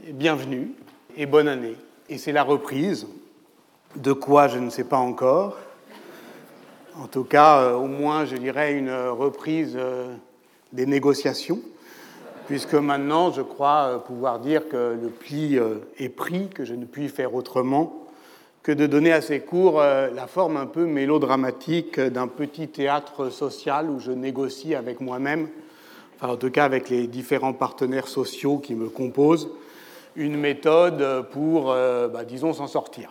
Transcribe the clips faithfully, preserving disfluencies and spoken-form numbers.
bienvenue et bonne année. Et c'est la reprise. De quoi, je ne sais pas encore. En tout cas, euh, au moins, je dirais une reprise euh, des négociations, puisque maintenant, je crois euh, pouvoir dire que le pli euh, est pris, que je ne puis faire autrement que de donner à ces cours euh, la forme un peu mélodramatique d'un petit théâtre social où je négocie avec moi-même, enfin en tout cas avec les différents partenaires sociaux qui me composent, une méthode pour, euh, bah, disons, s'en sortir.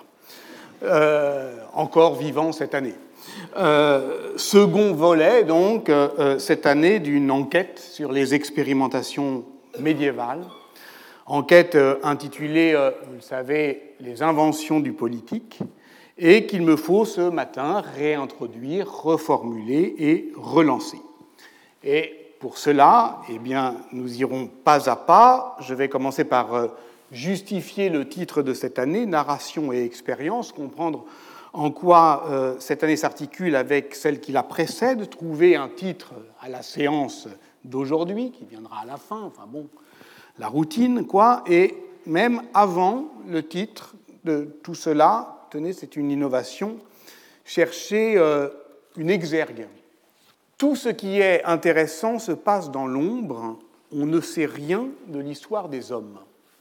Euh, encore vivant cette année. Euh, second volet, donc, euh, cette année, d'une enquête sur les expérimentations médiévales, enquête euh, intitulée, euh, vous le savez, Les inventions du politique, et qu'il me faut ce matin réintroduire, reformuler et relancer. Et pour cela, eh bien, nous irons pas à pas. Je vais commencer par euh, justifier le titre de cette année, Narration et expérience, comprendre en quoi euh, cette année s'articule avec celle qui la précède, trouver un titre à la séance d'aujourd'hui, qui viendra à la fin, enfin bon, la routine, quoi, et même avant le titre de tout cela, tenez, c'est une innovation, chercher euh, une exergue. Tout ce qui est intéressant se passe dans l'ombre, on ne sait rien de l'histoire des hommes.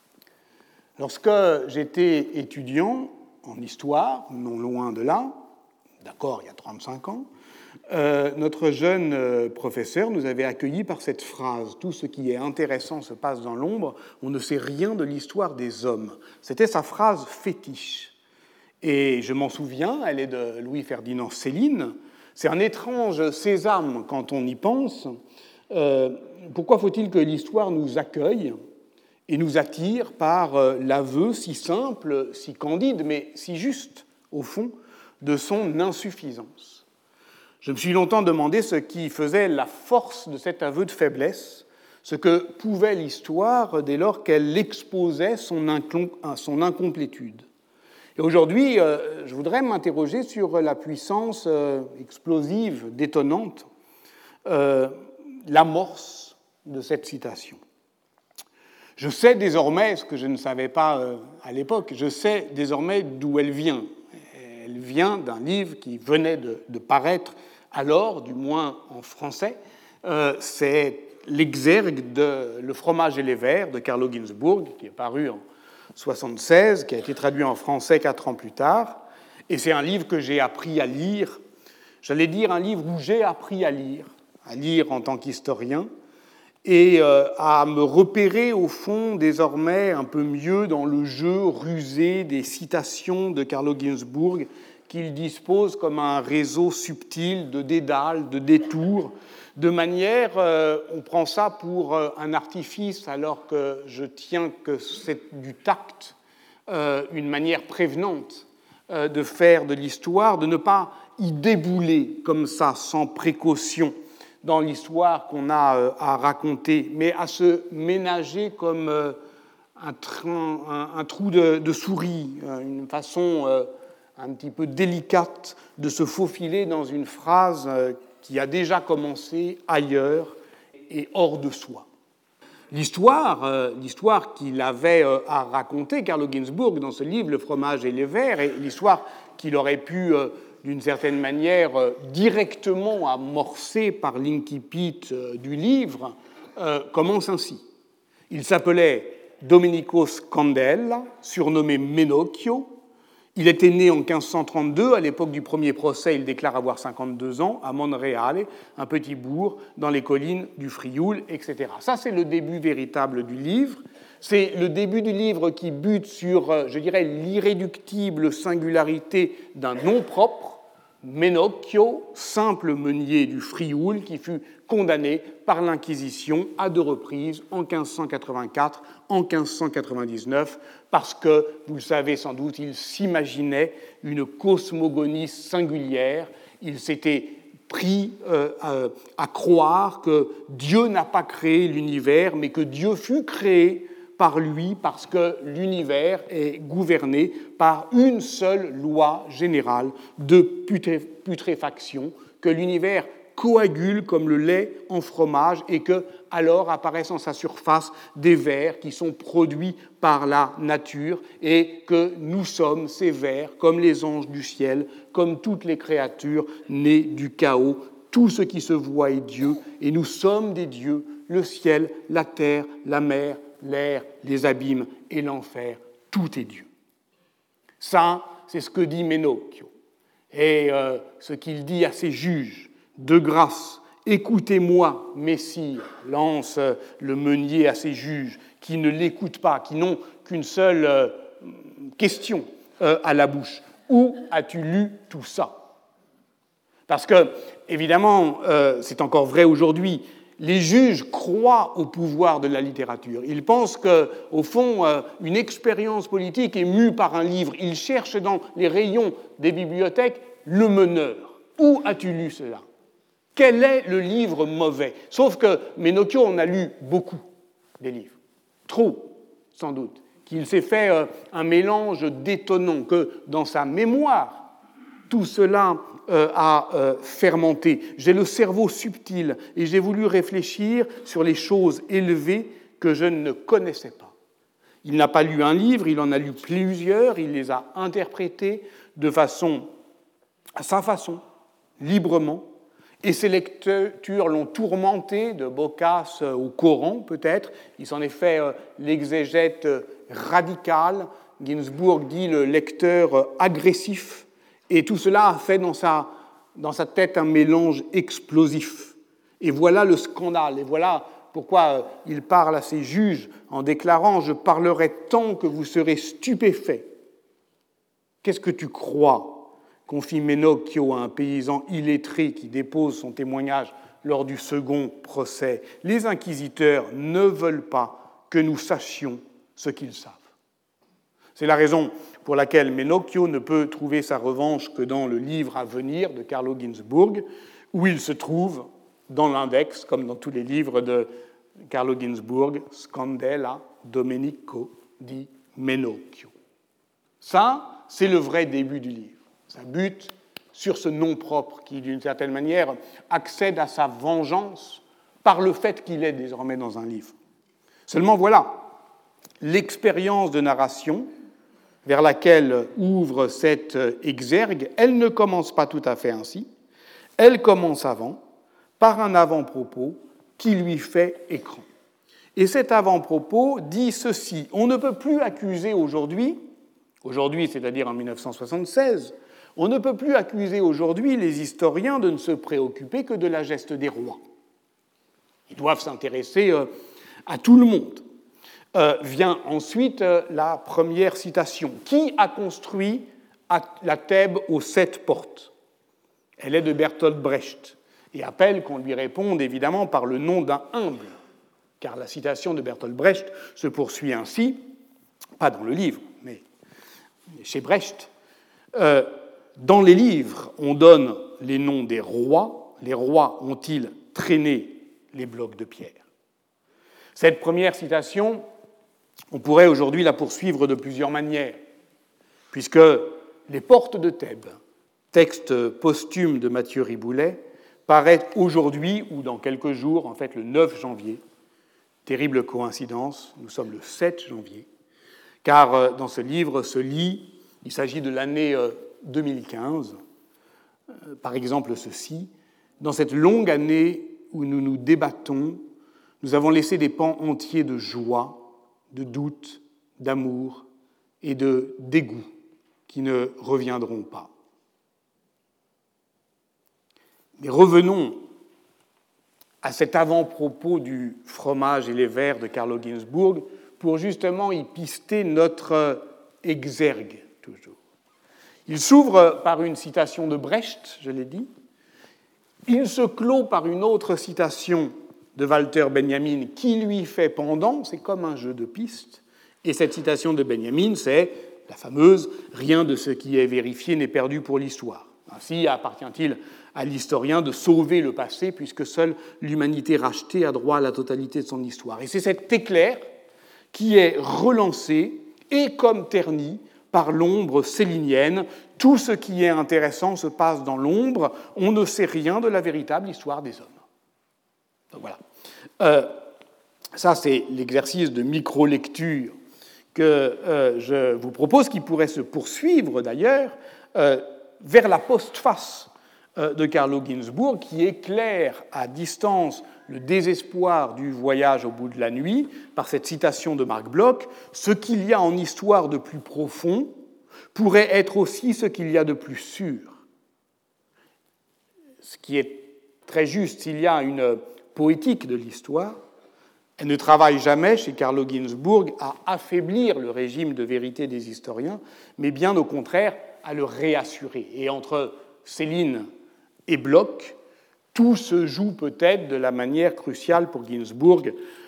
Lorsque j'étais étudiant en histoire, non loin de là, d'accord, il y a trente-cinq ans, euh, notre jeune euh, professeur nous avait accueillis par cette phrase « Tout ce qui est intéressant se passe dans l'ombre, on ne sait rien de l'histoire des hommes ». C'était sa phrase fétiche. Et je m'en souviens, elle est de Louis-Ferdinand Céline. C'est un étrange sésame quand on y pense. Euh, pourquoi faut-il que l'histoire nous accueille et nous attire par l'aveu si simple, si candide, mais si juste, au fond, de son insuffisance? Je me suis longtemps demandé ce qui faisait la force de cet aveu de faiblesse, ce que pouvait l'histoire dès lors qu'elle exposait son, incom- son incomplétude. Et aujourd'hui, euh, je voudrais m'interroger sur la puissance euh, explosive, détonnante, euh, l'amorce de cette citation. Je sais désormais, ce que je ne savais pas euh, à l'époque, je sais désormais d'où elle vient. Elle vient d'un livre qui venait de, de paraître alors, du moins en français. Euh, c'est l'exergue de Le fromage et les vers de Carlo Ginzburg, qui est paru en soixante-seize, qui a été traduit en français quatre ans plus tard. Et c'est un livre que j'ai appris à lire. J'allais dire un livre où j'ai appris à lire, à lire en tant qu'historien, et à me repérer, au fond, désormais un peu mieux dans le jeu rusé des citations de Carlo Ginzburg, qu'il dispose comme un réseau subtil de dédales, de détours, de manière, euh, on prend ça pour euh, un artifice, alors que je tiens que c'est du tact, euh, une manière prévenante euh, de faire de l'histoire, de ne pas y débouler comme ça, sans précaution, dans l'histoire qu'on a à raconter, mais à se ménager comme un, train, un, un trou de, de souris, une façon un petit peu délicate de se faufiler dans une phrase qui a déjà commencé ailleurs et hors de soi. L'histoire, l'histoire qu'il avait à raconter, Carlo Ginzburg, dans ce livre, Le fromage et les vers, et l'histoire qu'il aurait pu d'une certaine manière directement amorcée par l'incipit du livre, euh, commence ainsi. Il s'appelait Domenico Scandella, surnommé Menocchio. Il était né en quinze cent trente-deux, à l'époque du premier procès, il déclare avoir cinquante-deux ans, à Monreale, un petit bourg dans les collines du Frioul, et cetera. Ça, c'est le début véritable du livre. C'est le début du livre qui bute sur, je dirais, l'irréductible singularité d'un nom propre, Menocchio, simple meunier du Frioul, qui fut condamné par l'Inquisition à deux reprises, en quinze cent quatre-vingt-quatre, en quinze cent quatre-vingt-dix-neuf, parce que, vous le savez sans doute, il s'imaginait une cosmogonie singulière. Il s'était pris euh, à, à croire que Dieu n'a pas créé l'univers, mais que Dieu fut créé par lui, parce que l'univers est gouverné par une seule loi générale de putré- putréfaction, que l'univers coagule comme le lait en fromage et que, alors, apparaissent en sa surface des vers qui sont produits par la nature et que nous sommes ces vers, comme les anges du ciel, comme toutes les créatures nées du chaos. Tout ce qui se voit est Dieu et nous sommes des dieux, le ciel, la terre, la mer, l'air, les abîmes et l'enfer, tout est Dieu. Ça, c'est ce que dit Ménochios. Et euh, ce qu'il dit à ses juges, de grâce, écoutez-moi, messire, lance le meunier à ses juges, qui ne l'écoutent pas, qui n'ont qu'une seule euh, question euh, à la bouche. Où as-tu lu tout ça? Parce que, évidemment, euh, c'est encore vrai aujourd'hui, les juges croient au pouvoir de la littérature. Ils pensent qu'au fond, euh, une expérience politique est mue par un livre. Ils cherchent dans les rayons des bibliothèques le meneur. Où as-tu lu cela? Quel est le livre mauvais? Sauf que Ménochios en a lu beaucoup, des livres. Trop, sans doute. Qu'il s'est fait euh, un mélange détonnant, que dans sa mémoire, tout cela euh, a euh, fermenté. J'ai le cerveau subtil et j'ai voulu réfléchir sur les choses élevées que je ne connaissais pas. Il n'a pas lu un livre, il en a lu plusieurs, il les a interprétés de façon, à sa façon, librement, et ses lectures l'ont tourmenté, de Boccace au Coran peut-être. Il s'en est fait euh, l'exégète radical. Ginsburg dit le lecteur agressif. Et tout cela a fait dans sa, dans sa tête un mélange explosif. Et voilà le scandale. Et voilà pourquoi il parle à ses juges en déclarant « Je parlerai tant que vous serez stupéfaits. Qu'est-ce que tu crois ?» confie Ménochios à un paysan illettré qui dépose son témoignage lors du second procès. Les inquisiteurs ne veulent pas que nous sachions ce qu'ils savent. C'est la raison pour laquelle Ménochios ne peut trouver sa revanche que dans le livre à venir de Carlo Ginzburg, où il se trouve dans l'index, comme dans tous les livres de Carlo Ginzburg, Scandella Domenico di Ménochios. Ça, c'est le vrai début du livre. Ça bute sur ce nom propre qui, d'une certaine manière, accède à sa vengeance par le fait qu'il est désormais dans un livre. Seulement voilà, l'expérience de narration vers laquelle ouvre cette exergue, elle ne commence pas tout à fait ainsi. Elle commence avant, par un avant-propos qui lui fait écran. Et cet avant-propos dit ceci: on ne peut plus accuser aujourd'hui, aujourd'hui c'est-à-dire en mille neuf cent soixante-seize, on ne peut plus accuser aujourd'hui les historiens de ne se préoccuper que de la geste des rois. Ils doivent s'intéresser euh, à tout le monde. Euh, vient ensuite euh, la première citation. Qui a construit la Thèbes aux sept portes? Elle est de Bertolt Brecht et appelle qu'on lui réponde évidemment par le nom d'un humble, car la citation de Bertolt Brecht se poursuit ainsi, pas dans le livre, mais chez Brecht. Euh, Dans les livres, on donne les noms des rois. Les rois ont-ils traîné les blocs de pierre? Cette première citation, on pourrait aujourd'hui la poursuivre de plusieurs manières, puisque les portes de Thèbes, texte posthume de Mathieu Riboulet, paraît aujourd'hui, ou dans quelques jours, en fait le neuf janvier. Terrible coïncidence, nous sommes le sept janvier, car dans ce livre se lit, il s'agit de l'année deux mille quinze, par exemple ceci: dans cette longue année où nous nous débattons, nous avons laissé des pans entiers de joie, de doute, d'amour et de dégoût qui ne reviendront pas. Mais revenons à cet avant-propos du fromage et les vers de Carlo Ginzburg pour justement y pister notre exergue, toujours. Il s'ouvre par une citation de Brecht, je l'ai dit. Il se clôt par une autre citation de Walter Benjamin qui lui fait pendant, c'est comme un jeu de pistes. Et cette citation de Benjamin, c'est la fameuse « Rien de ce qui est vérifié n'est perdu pour l'histoire ». Ainsi appartient-il à l'historien de sauver le passé, puisque seule l'humanité rachetée a droit à la totalité de son histoire. Et c'est cet éclair qui est relancé et comme terni par l'ombre célinienne. Tout ce qui est intéressant se passe dans l'ombre. On ne sait rien de la véritable histoire des hommes. Donc voilà. Euh, ça, c'est l'exercice de micro-lecture que euh, je vous propose, qui pourrait se poursuivre d'ailleurs euh, vers la postface euh, de Carlo Ginzburg, qui éclaire à distance le désespoir du voyage au bout de la nuit par cette citation de Marc Bloch. Ce qu'il y a en histoire de plus profond pourrait être aussi ce qu'il y a de plus sûr. Ce qui est très juste, s'il y a une poétique de l'histoire, elle ne travaille jamais, chez Carlo Ginzburg, à affaiblir le régime de vérité des historiens, mais bien au contraire à le réassurer. Et entre Céline et Bloch, tout se joue peut-être de la manière cruciale pour Ginzburg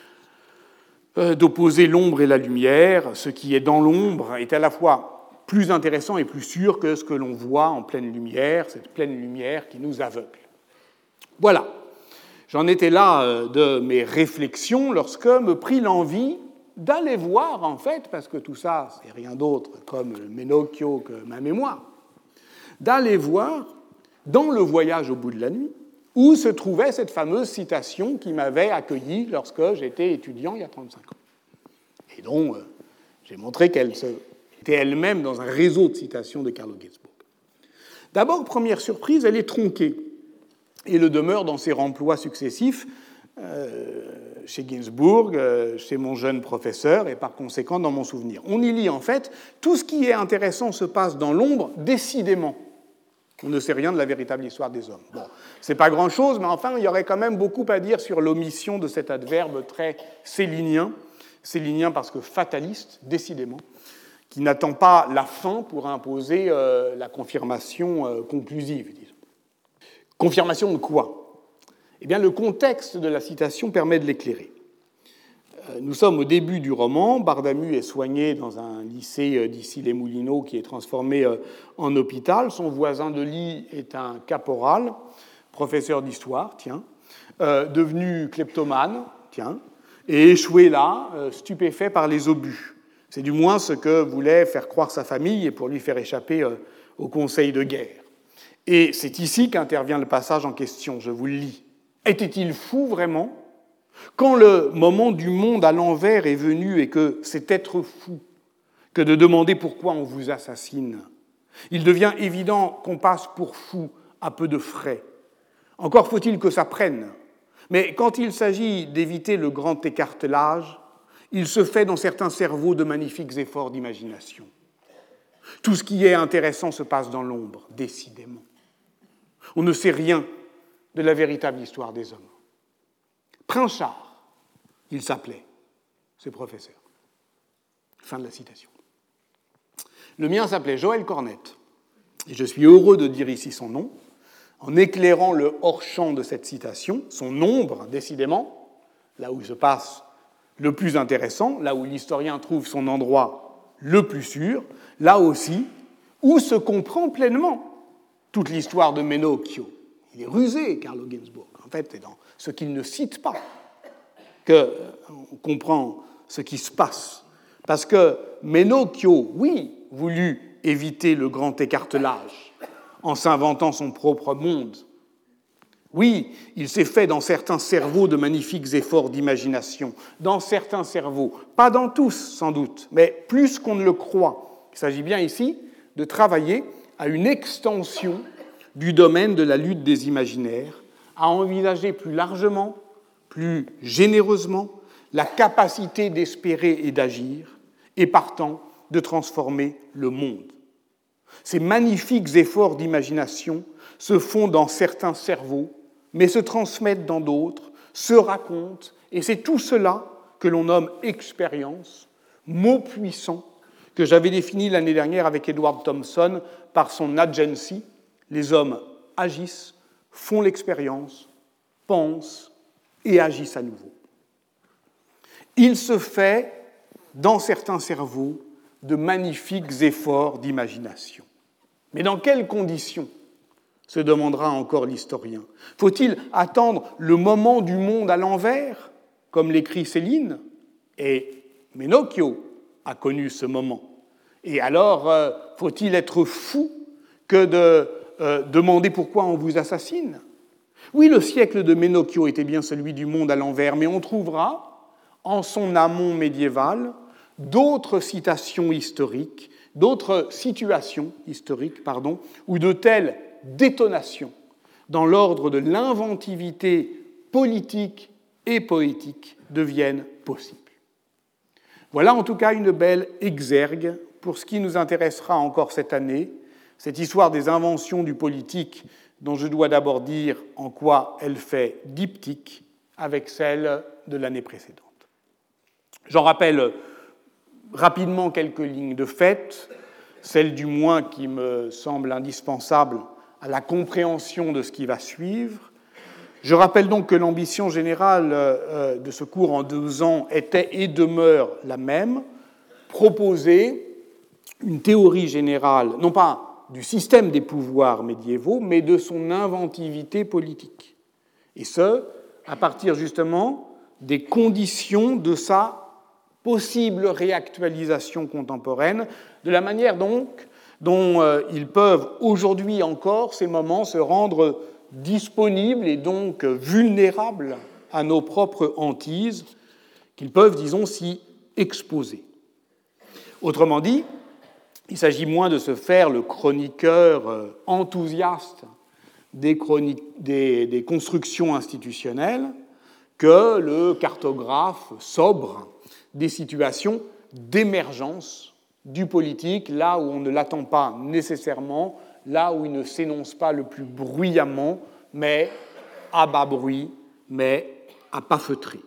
euh, d'opposer l'ombre et la lumière. Ce qui est dans l'ombre est à la fois plus intéressant et plus sûr que ce que l'on voit en pleine lumière, cette pleine lumière qui nous aveugle. Voilà. J'en étais là de mes réflexions lorsque me prit l'envie d'aller voir, en fait, parce que tout ça, c'est rien d'autre comme Menocchio que ma mémoire, d'aller voir dans Le Voyage au bout de la nuit où se trouvait cette fameuse citation qui m'avait accueilli lorsque j'étais étudiant il y a trente-cinq ans. Et dont euh, j'ai montré qu'elle était elle-même dans un réseau de citations de Carlo Ginzburg. D'abord, première surprise, elle est tronquée et le demeure dans ses remplois successifs euh, chez Ginzburg, euh, chez mon jeune professeur, et par conséquent dans mon souvenir. On y lit en fait « Tout ce qui est intéressant se passe dans l'ombre, décidément. On ne sait rien de la véritable histoire des hommes. » Bon, c'est pas grand-chose, mais enfin, il y aurait quand même beaucoup à dire sur l'omission de cet adverbe très célinien, célinien parce que fataliste, décidément, qui n'attend pas la fin pour imposer euh, la confirmation euh, conclusive, disons. Confirmation de quoi ? Eh bien, le contexte de la citation permet de l'éclairer. Nous sommes au début du roman. Bardamu est soigné dans un lycée d'Issy-les-Moulineaux qui est transformé en hôpital. Son voisin de lit est un caporal, professeur d'histoire, tiens, euh, devenu kleptomane, tiens, et échoué là, euh, stupéfait par les obus. C'est du moins ce que voulait faire croire sa famille et pour lui faire échapper euh, au conseil de guerre. Et c'est ici qu'intervient le passage en question, je vous le lis. Était-il fou vraiment ? Quand le moment du monde à l'envers est venu et que c'est être fou que de demander pourquoi on vous assassine, il devient évident qu'on passe pour fou à peu de frais. Encore faut-il que ça prenne. Mais quand il s'agit d'éviter le grand écartelage, il se fait dans certains cerveaux de magnifiques efforts d'imagination. Tout ce qui est intéressant se passe dans l'ombre, décidément. On ne sait rien de la véritable histoire des hommes. Princhard, il s'appelait, ce professeur. Fin de la citation. Le mien s'appelait Joël Cornette, et je suis heureux de dire ici son nom, en éclairant le hors-champ de cette citation, son ombre, décidément, là où se passe le plus intéressant, là où l'historien trouve son endroit le plus sûr, là aussi où se comprend pleinement toute l'histoire de Menocchio. Il est rusé, Carlo Ginzburg. En fait, c'est dans ce qu'il ne cite pas qu'on comprend ce qui se passe. Parce que Menocchio, oui, voulut éviter le grand écartelage en s'inventant son propre monde. Oui, il s'est fait dans certains cerveaux de magnifiques efforts d'imagination. Dans certains cerveaux, pas dans tous sans doute, mais plus qu'on ne le croit. Il s'agit bien ici de travailler à une extension du domaine de la lutte des imaginaires, à envisager plus largement, plus généreusement, la capacité d'espérer et d'agir, et partant de transformer le monde. Ces magnifiques efforts d'imagination se font dans certains cerveaux, mais se transmettent dans d'autres, se racontent, et c'est tout cela que l'on nomme expérience, mot puissant que j'avais défini l'année dernière avec Edward Thompson par son agency. Les hommes agissent, font l'expérience, pensent et agissent à nouveau. Il se fait, dans certains cerveaux, de magnifiques efforts d'imagination. Mais dans quelles conditions ? Se demandera encore l'historien. Faut-il attendre le moment du monde à l'envers, comme l'écrit Céline ? Et Menocchio a connu ce moment. Et alors, euh, faut-il être fou que de euh, demander pourquoi on vous assassine? Oui, le siècle de Ménochio était bien celui du monde à l'envers, mais on trouvera, en son amont médiéval, d'autres citations historiques, d'autres situations historiques, pardon, où de telles détonations dans l'ordre de l'inventivité politique et poétique deviennent possibles. Voilà en tout cas une belle exergue pour ce qui nous intéressera encore cette année, cette histoire des inventions du politique dont je dois d'abord dire en quoi elle fait diptyque avec celle de l'année précédente. J'en rappelle rapidement quelques lignes de fait, celles du moins qui me semblent indispensables à la compréhension de ce qui va suivre. Je rappelle donc que l'ambition générale de ce cours en deux ans était et demeure la même, proposer une théorie générale, non pas du système des pouvoirs médiévaux, mais de son inventivité politique. Et ce, à partir justement des conditions de sa possible réactualisation contemporaine, de la manière donc dont euh, ils peuvent aujourd'hui encore, ces moments, se rendre disponibles et donc vulnérables à nos propres hantises, qu'ils peuvent, disons, s'y exposer. Autrement dit, il s'agit moins de se faire le chroniqueur enthousiaste des, chroniques, des, des constructions institutionnelles que le cartographe sobre des situations d'émergence du politique, là où on ne l'attend pas nécessairement, là où il ne s'énonce pas le plus bruyamment, mais à bas bruit, mais à pas feutré.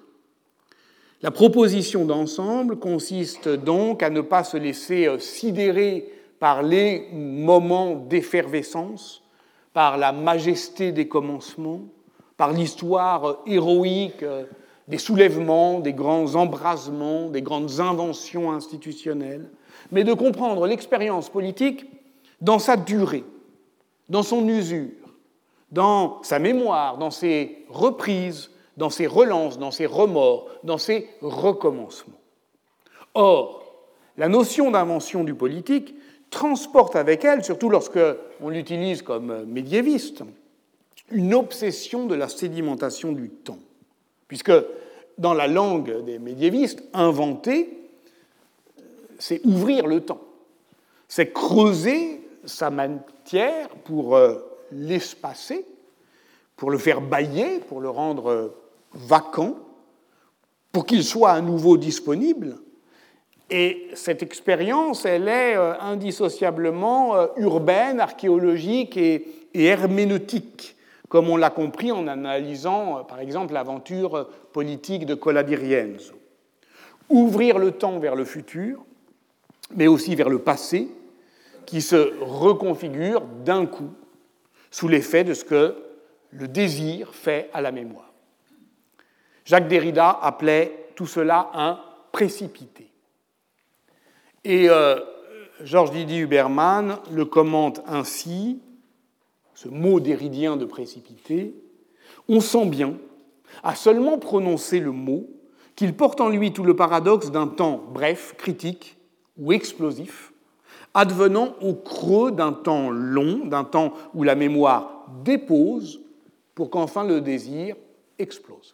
La proposition d'ensemble consiste donc à ne pas se laisser sidérer par les moments d'effervescence, par la majesté des commencements, par l'histoire héroïque des soulèvements, des grands embrasements, des grandes inventions institutionnelles, mais de comprendre l'expérience politique dans sa durée, dans son usure, dans sa mémoire, dans ses reprises, dans ses relances, dans ses remords, dans ses recommencements. Or, la notion d'invention du politique transporte avec elle, surtout lorsqu'on l'utilise comme médiéviste, une obsession de la sédimentation du temps. Puisque dans la langue des médiévistes, inventer, c'est ouvrir le temps, c'est creuser sa matière pour l'espacer, pour le faire bâiller, pour le rendre vacant, pour qu'il soit à nouveau disponible. Et cette expérience, elle est indissociablement urbaine, archéologique et, et herméneutique, comme on l'a compris en analysant, par exemple, l'aventure politique de Cola di Rienzo. Ouvrir le temps vers le futur, mais aussi vers le passé, qui se reconfigure d'un coup sous l'effet de ce que le désir fait à la mémoire. Jacques Derrida appelait tout cela un précipité. Et euh, Georges Didier Huberman le commente ainsi, ce mot derridien de précipité, on sent bien, à seulement prononcer le mot, qu'il porte en lui tout le paradoxe d'un temps bref, critique ou explosif, advenant au creux d'un temps long, d'un temps où la mémoire dépose, pour qu'enfin le désir explose.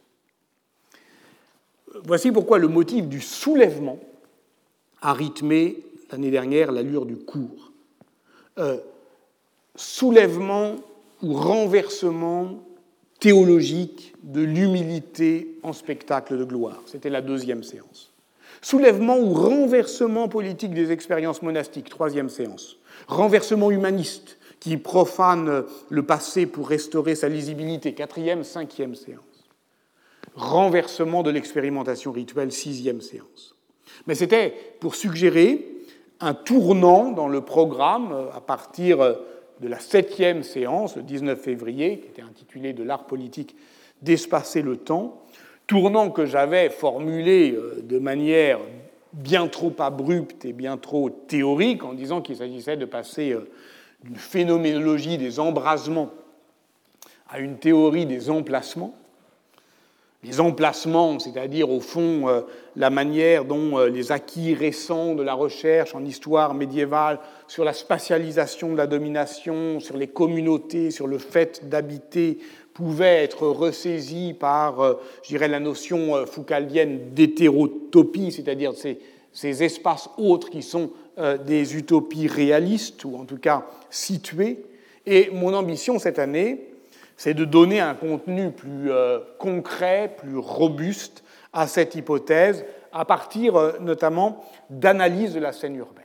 Voici pourquoi le motif du soulèvement a rythmé l'année dernière l'allure du cours. Euh, soulèvement ou renversement théologique de l'humilité en spectacle de gloire. C'était la deuxième séance. Soulèvement ou renversement politique des expériences monastiques, troisième séance. Renversement humaniste qui profane le passé pour restaurer sa lisibilité, quatrième, cinquième séance. Renversement de l'expérimentation rituelle, sixième séance. Mais c'était pour suggérer un tournant dans le programme à partir de la septième séance, le dix-neuf février, qui était intitulée « De l'art politique d'espacer le temps », tournant que j'avais formulé de manière bien trop abrupte et bien trop théorique, en disant qu'il s'agissait de passer d'une phénoménologie des embrasements à une théorie des emplacements. les emplacements, c'est-à-dire au fond euh, la manière dont euh, les acquis récents de la recherche en histoire médiévale sur la spatialisation de la domination, sur les communautés, sur le fait d'habiter, pouvaient être ressaisis par, euh, je dirais, la notion euh, foucaldienne d'hétérotopie, c'est-à-dire ces, ces espaces autres qui sont euh, des utopies réalistes, ou en tout cas situées. Et mon ambition cette année, c'est de donner un contenu plus euh, concret, plus robuste à cette hypothèse, à partir euh, notamment d'analyse de la scène urbaine.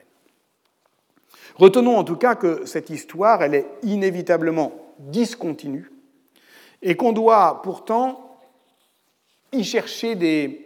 Retenons en tout cas que cette histoire, elle est inévitablement discontinue, et qu'on doit pourtant y chercher des,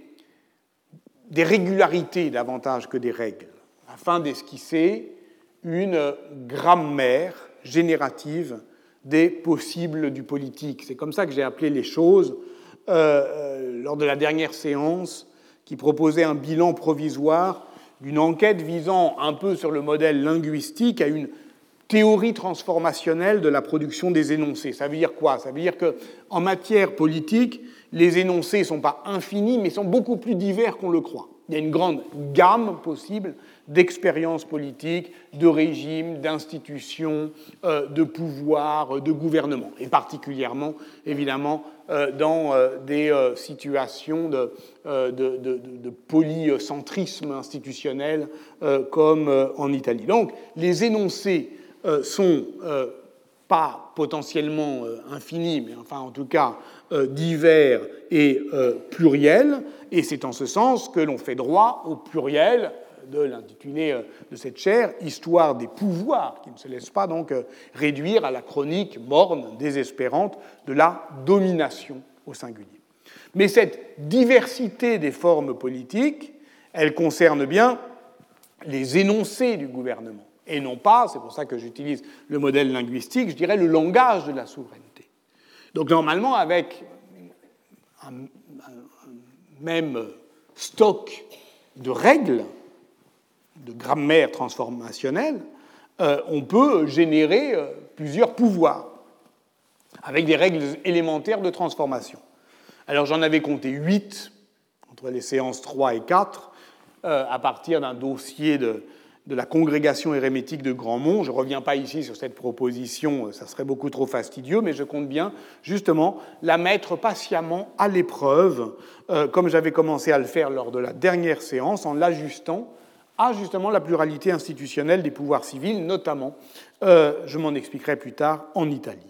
des régularités davantage que des règles, afin d'esquisser une grammaire générative des possibles du politique. C'est comme ça que j'ai appelé les choses euh, euh, lors de la dernière séance qui proposait un bilan provisoire d'une enquête visant un peu sur le modèle linguistique à une théorie transformationnelle de la production des énoncés. Ça veut dire quoi? Ça veut dire qu'en matière politique, les énoncés ne sont pas infinis, mais sont beaucoup plus divers qu'on le croit. Il y a une grande gamme possible d'expériences politiques, de régimes, d'institutions, euh, de pouvoirs, de gouvernements, et particulièrement, évidemment, euh, dans euh, des euh, situations de, euh, de, de, de polycentrisme institutionnel euh, comme euh, en Italie. Donc, les énoncés euh, sont euh, pas potentiellement euh, infinis, mais enfin, en tout cas, euh, divers et euh, pluriels, et c'est en ce sens que l'on fait droit au pluriel de l'intitulé de cette chaire, « Histoire des pouvoirs », qui ne se laisse pas donc réduire à la chronique morne, désespérante, de la domination au singulier. Mais cette diversité des formes politiques, elle concerne bien les énoncés du gouvernement, et non pas, c'est pour ça que j'utilise le modèle linguistique, je dirais le langage de la souveraineté. Donc normalement, avec un, un, un même stock de règles, de grammaire transformationnelle, euh, on peut générer euh, plusieurs pouvoirs avec des règles élémentaires de transformation. Alors j'en avais compté huit entre les séances trois et quatre euh, à partir d'un dossier de, de la congrégation hérémétique de Grandmont. Je ne reviens pas ici sur cette proposition, ça serait beaucoup trop fastidieux, mais je compte bien justement la mettre patiemment à l'épreuve, euh, comme j'avais commencé à le faire lors de la dernière séance, en l'ajustant à justement la pluralité institutionnelle des pouvoirs civils, notamment, euh, je m'en expliquerai plus tard, en Italie.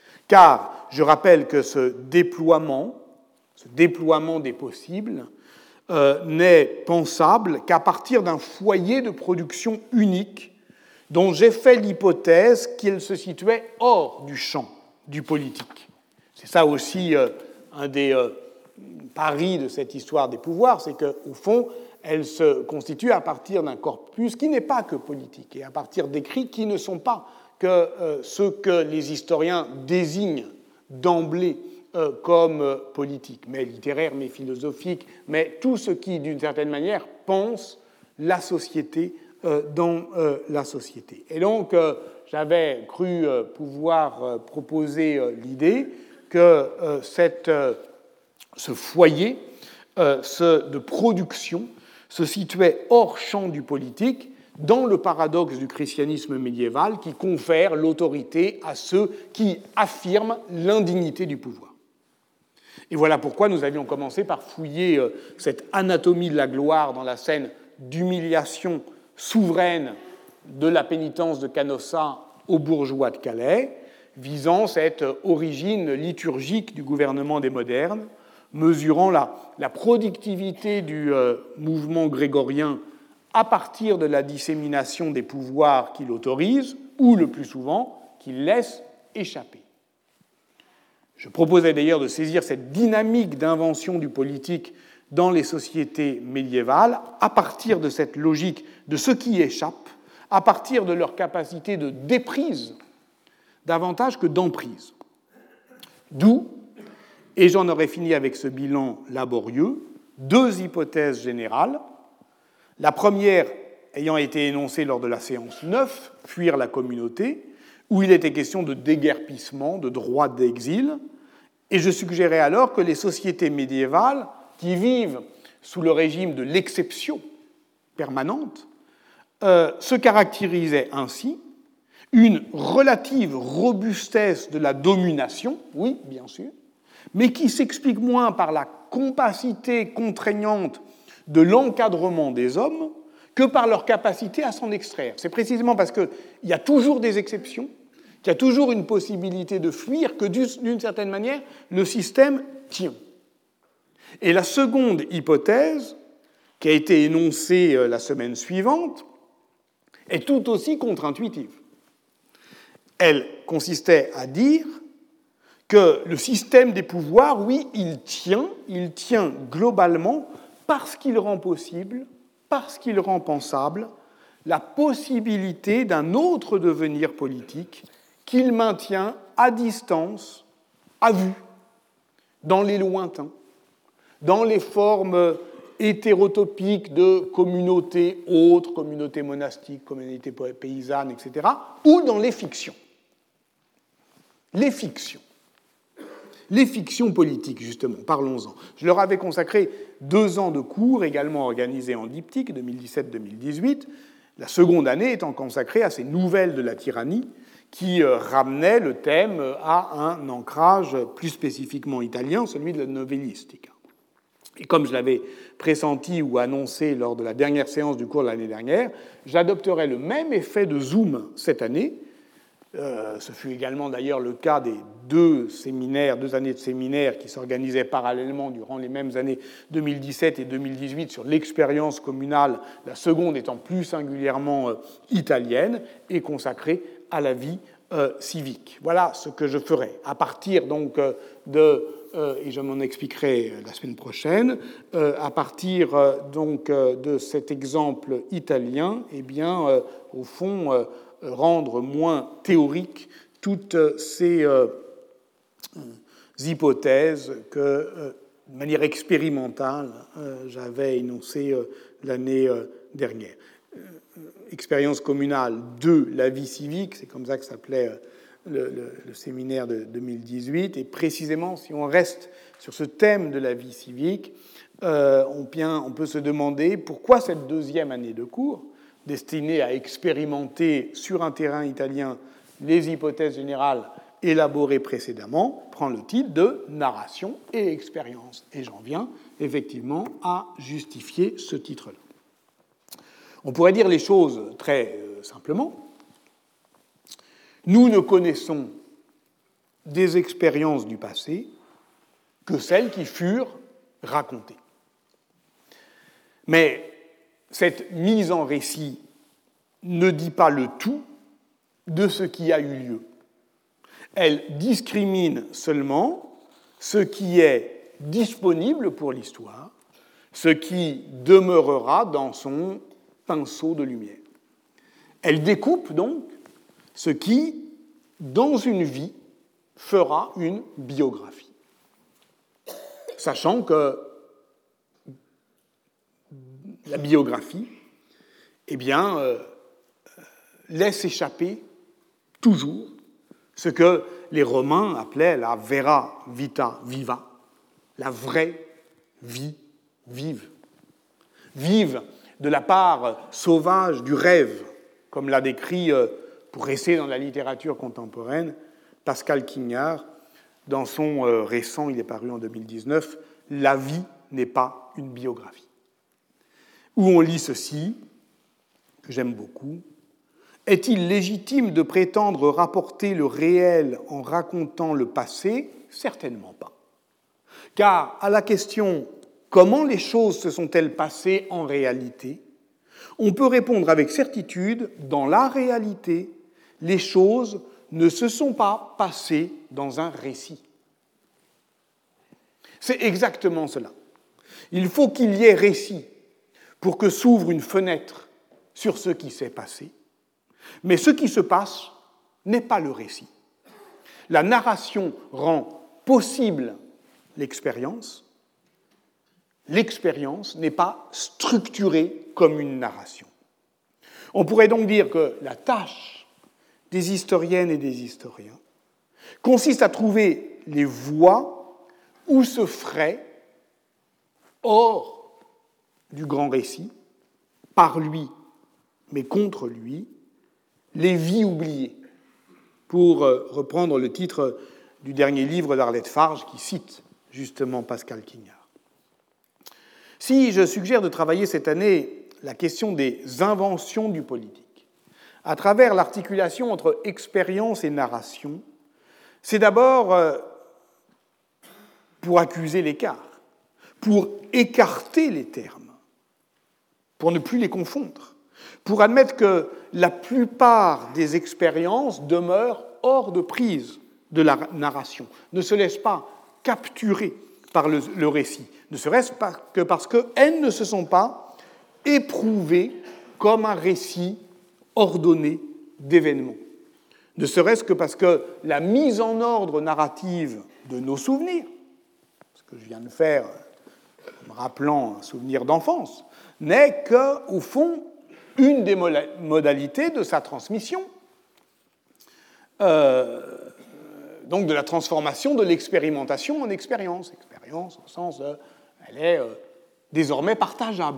Car je rappelle que ce déploiement, ce déploiement des possibles, euh, n'est pensable qu'à partir d'un foyer de production unique dont j'ai fait l'hypothèse qu'il se situait hors du champ du politique. C'est ça aussi euh, un des euh, paris de cette histoire des pouvoirs, c'est qu'au fond, elle se constitue à partir d'un corpus qui n'est pas que politique, et à partir d'écrits qui ne sont pas que euh, ceux que les historiens désignent d'emblée euh, comme euh, politiques, mais littéraires, mais philosophiques, mais tout ce qui, d'une certaine manière, pense la société euh, dans euh, la société. Et donc, euh, j'avais cru euh, pouvoir euh, proposer euh, l'idée que euh, cette, euh, ce foyer euh, ce, de production se situait hors champ du politique, dans le paradoxe du christianisme médiéval qui confère l'autorité à ceux qui affirment l'indignité du pouvoir. Et voilà pourquoi nous avions commencé par fouiller cette anatomie de la gloire dans la scène d'humiliation souveraine de la pénitence de Canossa aux bourgeois de Calais, visant cette origine liturgique du gouvernement des modernes, mesurant la, la productivité du euh, mouvement grégorien à partir de la dissémination des pouvoirs qu'il autorise, ou le plus souvent, qu'il laisse échapper. Je proposais d'ailleurs de saisir cette dynamique d'invention du politique dans les sociétés médiévales à partir de cette logique de ce qui échappe, à partir de leur capacité de déprise davantage que d'emprise. D'où, et j'en aurais fini avec ce bilan laborieux, deux hypothèses générales. La première ayant été énoncée lors de la séance neuf, fuir la communauté, où il était question de déguerpissement, de droit d'exil, Et je suggérais alors que les sociétés médiévales, qui vivent sous le régime de l'exception permanente, euh, se caractérisaient ainsi une relative robustesse de la domination, oui, bien sûr, mais qui s'explique moins par la capacité contraignante de l'encadrement des hommes que par leur capacité à s'en extraire. C'est précisément parce qu'il y a toujours des exceptions, qu'il y a toujours une possibilité de fuir, que d'une certaine manière, le système tient. Et la seconde hypothèse, qui a été énoncée la semaine suivante, est tout aussi contre-intuitive. Elle consistait à dire que le système des pouvoirs, oui, il tient, il tient globalement parce qu'il rend possible, parce qu'il rend pensable, la possibilité d'un autre devenir politique qu'il maintient à distance, à vue, dans les lointains, dans les formes hétérotopiques de communautés autres, communautés monastiques, communautés paysannes, et cetera, ou dans les fictions. Les fictions. Les fictions politiques, justement, parlons-en. Je leur avais consacré deux ans de cours, également organisés en diptyque, deux mille dix-sept deux mille dix-huit, la seconde année étant consacrée à ces nouvelles de la tyrannie qui ramenaient le thème à un ancrage plus spécifiquement italien, celui de la novellistica. Et comme je l'avais pressenti ou annoncé lors de la dernière séance du cours de l'année dernière, j'adopterai le même effet de zoom cette année. Euh, ce fut également d'ailleurs le cas des deux séminaires, deux années de séminaires qui s'organisaient parallèlement durant les mêmes années deux mille dix-sept et deux mille dix-huit sur l'expérience communale, la seconde étant plus singulièrement euh, italienne et consacrée à la vie euh, civique. Voilà ce que je ferai. À partir donc euh, de, euh, et je m'en expliquerai la semaine prochaine, euh, à partir euh, donc euh, de cet exemple italien, eh bien, euh, au fond, euh, rendre moins théoriques toutes ces euh, hypothèses que, euh, de manière expérimentale, euh, j'avais énoncées euh, l'année euh, dernière. Euh, expérience communale de la vie civique, c'est comme ça que s'appelait euh, le, le, le séminaire de deux mille dix-huit, et précisément, si on reste sur ce thème de la vie civique, euh, on, bien, on peut se demander pourquoi cette deuxième année de cours, destinée à expérimenter sur un terrain italien les hypothèses générales élaborées précédemment, prend le titre de narration et expérience. Et j'en viens effectivement à justifier ce titre-là. On pourrait dire les choses très simplement. Nous ne connaissons des expériences du passé que celles qui furent racontées. Mais cette mise en récit ne dit pas le tout de ce qui a eu lieu. Elle discrimine seulement ce qui est disponible pour l'histoire, ce qui demeurera dans son pinceau de lumière. Elle découpe donc ce qui, dans une vie, fera une biographie. Sachant que la biographie, eh bien, euh, laisse échapper toujours ce que les Romains appelaient la vera vita viva, la vraie vie vive. Vive de la part sauvage du rêve, comme l'a décrit, euh, pour rester dans la littérature contemporaine, Pascal Quignard, dans son euh, récent, il est paru en deux mille dix-neuf, « La vie n'est pas une biographie », où on lit ceci, que j'aime beaucoup. « Est-il légitime de prétendre rapporter le réel en racontant le passé ? Certainement pas. Car à la question « Comment les choses se sont-elles passées en réalité ?», on peut répondre avec certitude « Dans la réalité, les choses ne se sont pas passées dans un récit. » C'est exactement cela. Il faut qu'il y ait récit pour que s'ouvre une fenêtre sur ce qui s'est passé. Mais ce qui se passe n'est pas le récit. La narration rend possible l'expérience. L'expérience n'est pas structurée comme une narration. On pourrait donc dire que la tâche des historiennes et des historiens consiste à trouver les voies où se ferait, hors du grand récit, par lui, mais contre lui, les vies oubliées, pour reprendre le titre du dernier livre d'Arlette Farge, qui cite justement Pascal Quignard. Si je suggère de travailler cette année la question des inventions du politique, à travers l'articulation entre expérience et narration, c'est d'abord pour accuser l'écart, pour écarter les termes, pour ne plus les confondre, pour admettre que la plupart des expériences demeurent hors de prise de la narration, ne se laissent pas capturer par le, le récit, ne serait-ce pas que parce qu'elles ne se sont pas éprouvées comme un récit ordonné d'événements, ne serait-ce que parce que la mise en ordre narrative de nos souvenirs, ce que je viens de faire en me rappelant un souvenir d'enfance, n'est qu'au fond une des modalités de sa transmission, euh, donc de la transformation de l'expérimentation en expérience. Expérience au sens de, elle est euh, désormais partageable.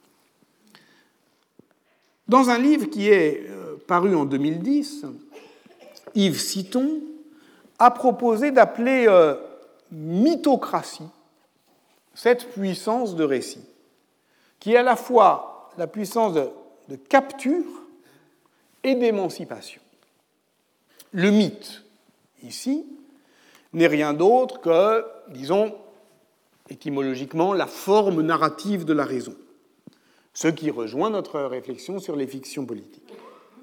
Dans un livre qui est euh, paru en deux mille dix, Yves Citon a proposé d'appeler euh, mythocratie cette puissance de récit, qui est à la fois la puissance de de capture et d'émancipation. Le mythe, ici, n'est rien d'autre que, disons, étymologiquement, la forme narrative de la raison, ce qui rejoint notre réflexion sur les fictions politiques.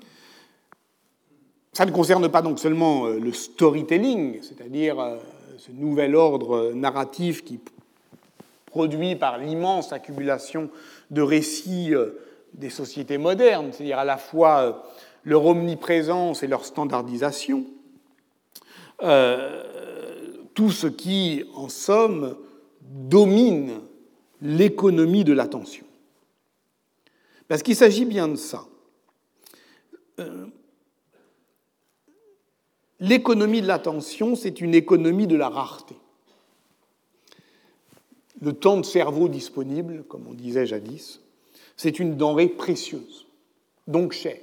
Ça ne concerne pas donc seulement le storytelling, c'est-à-dire ce nouvel ordre narratif qui, produit par l'immense accumulation de récits des sociétés modernes, c'est-à-dire à la fois leur omniprésence et leur standardisation, euh, tout ce qui, en somme, domine l'économie de l'attention. Parce qu'il s'agit bien de ça. Euh, l'économie de l'attention, c'est une économie de la rareté. Le temps de cerveau disponible, comme on disait jadis, c'est une denrée précieuse, donc chère.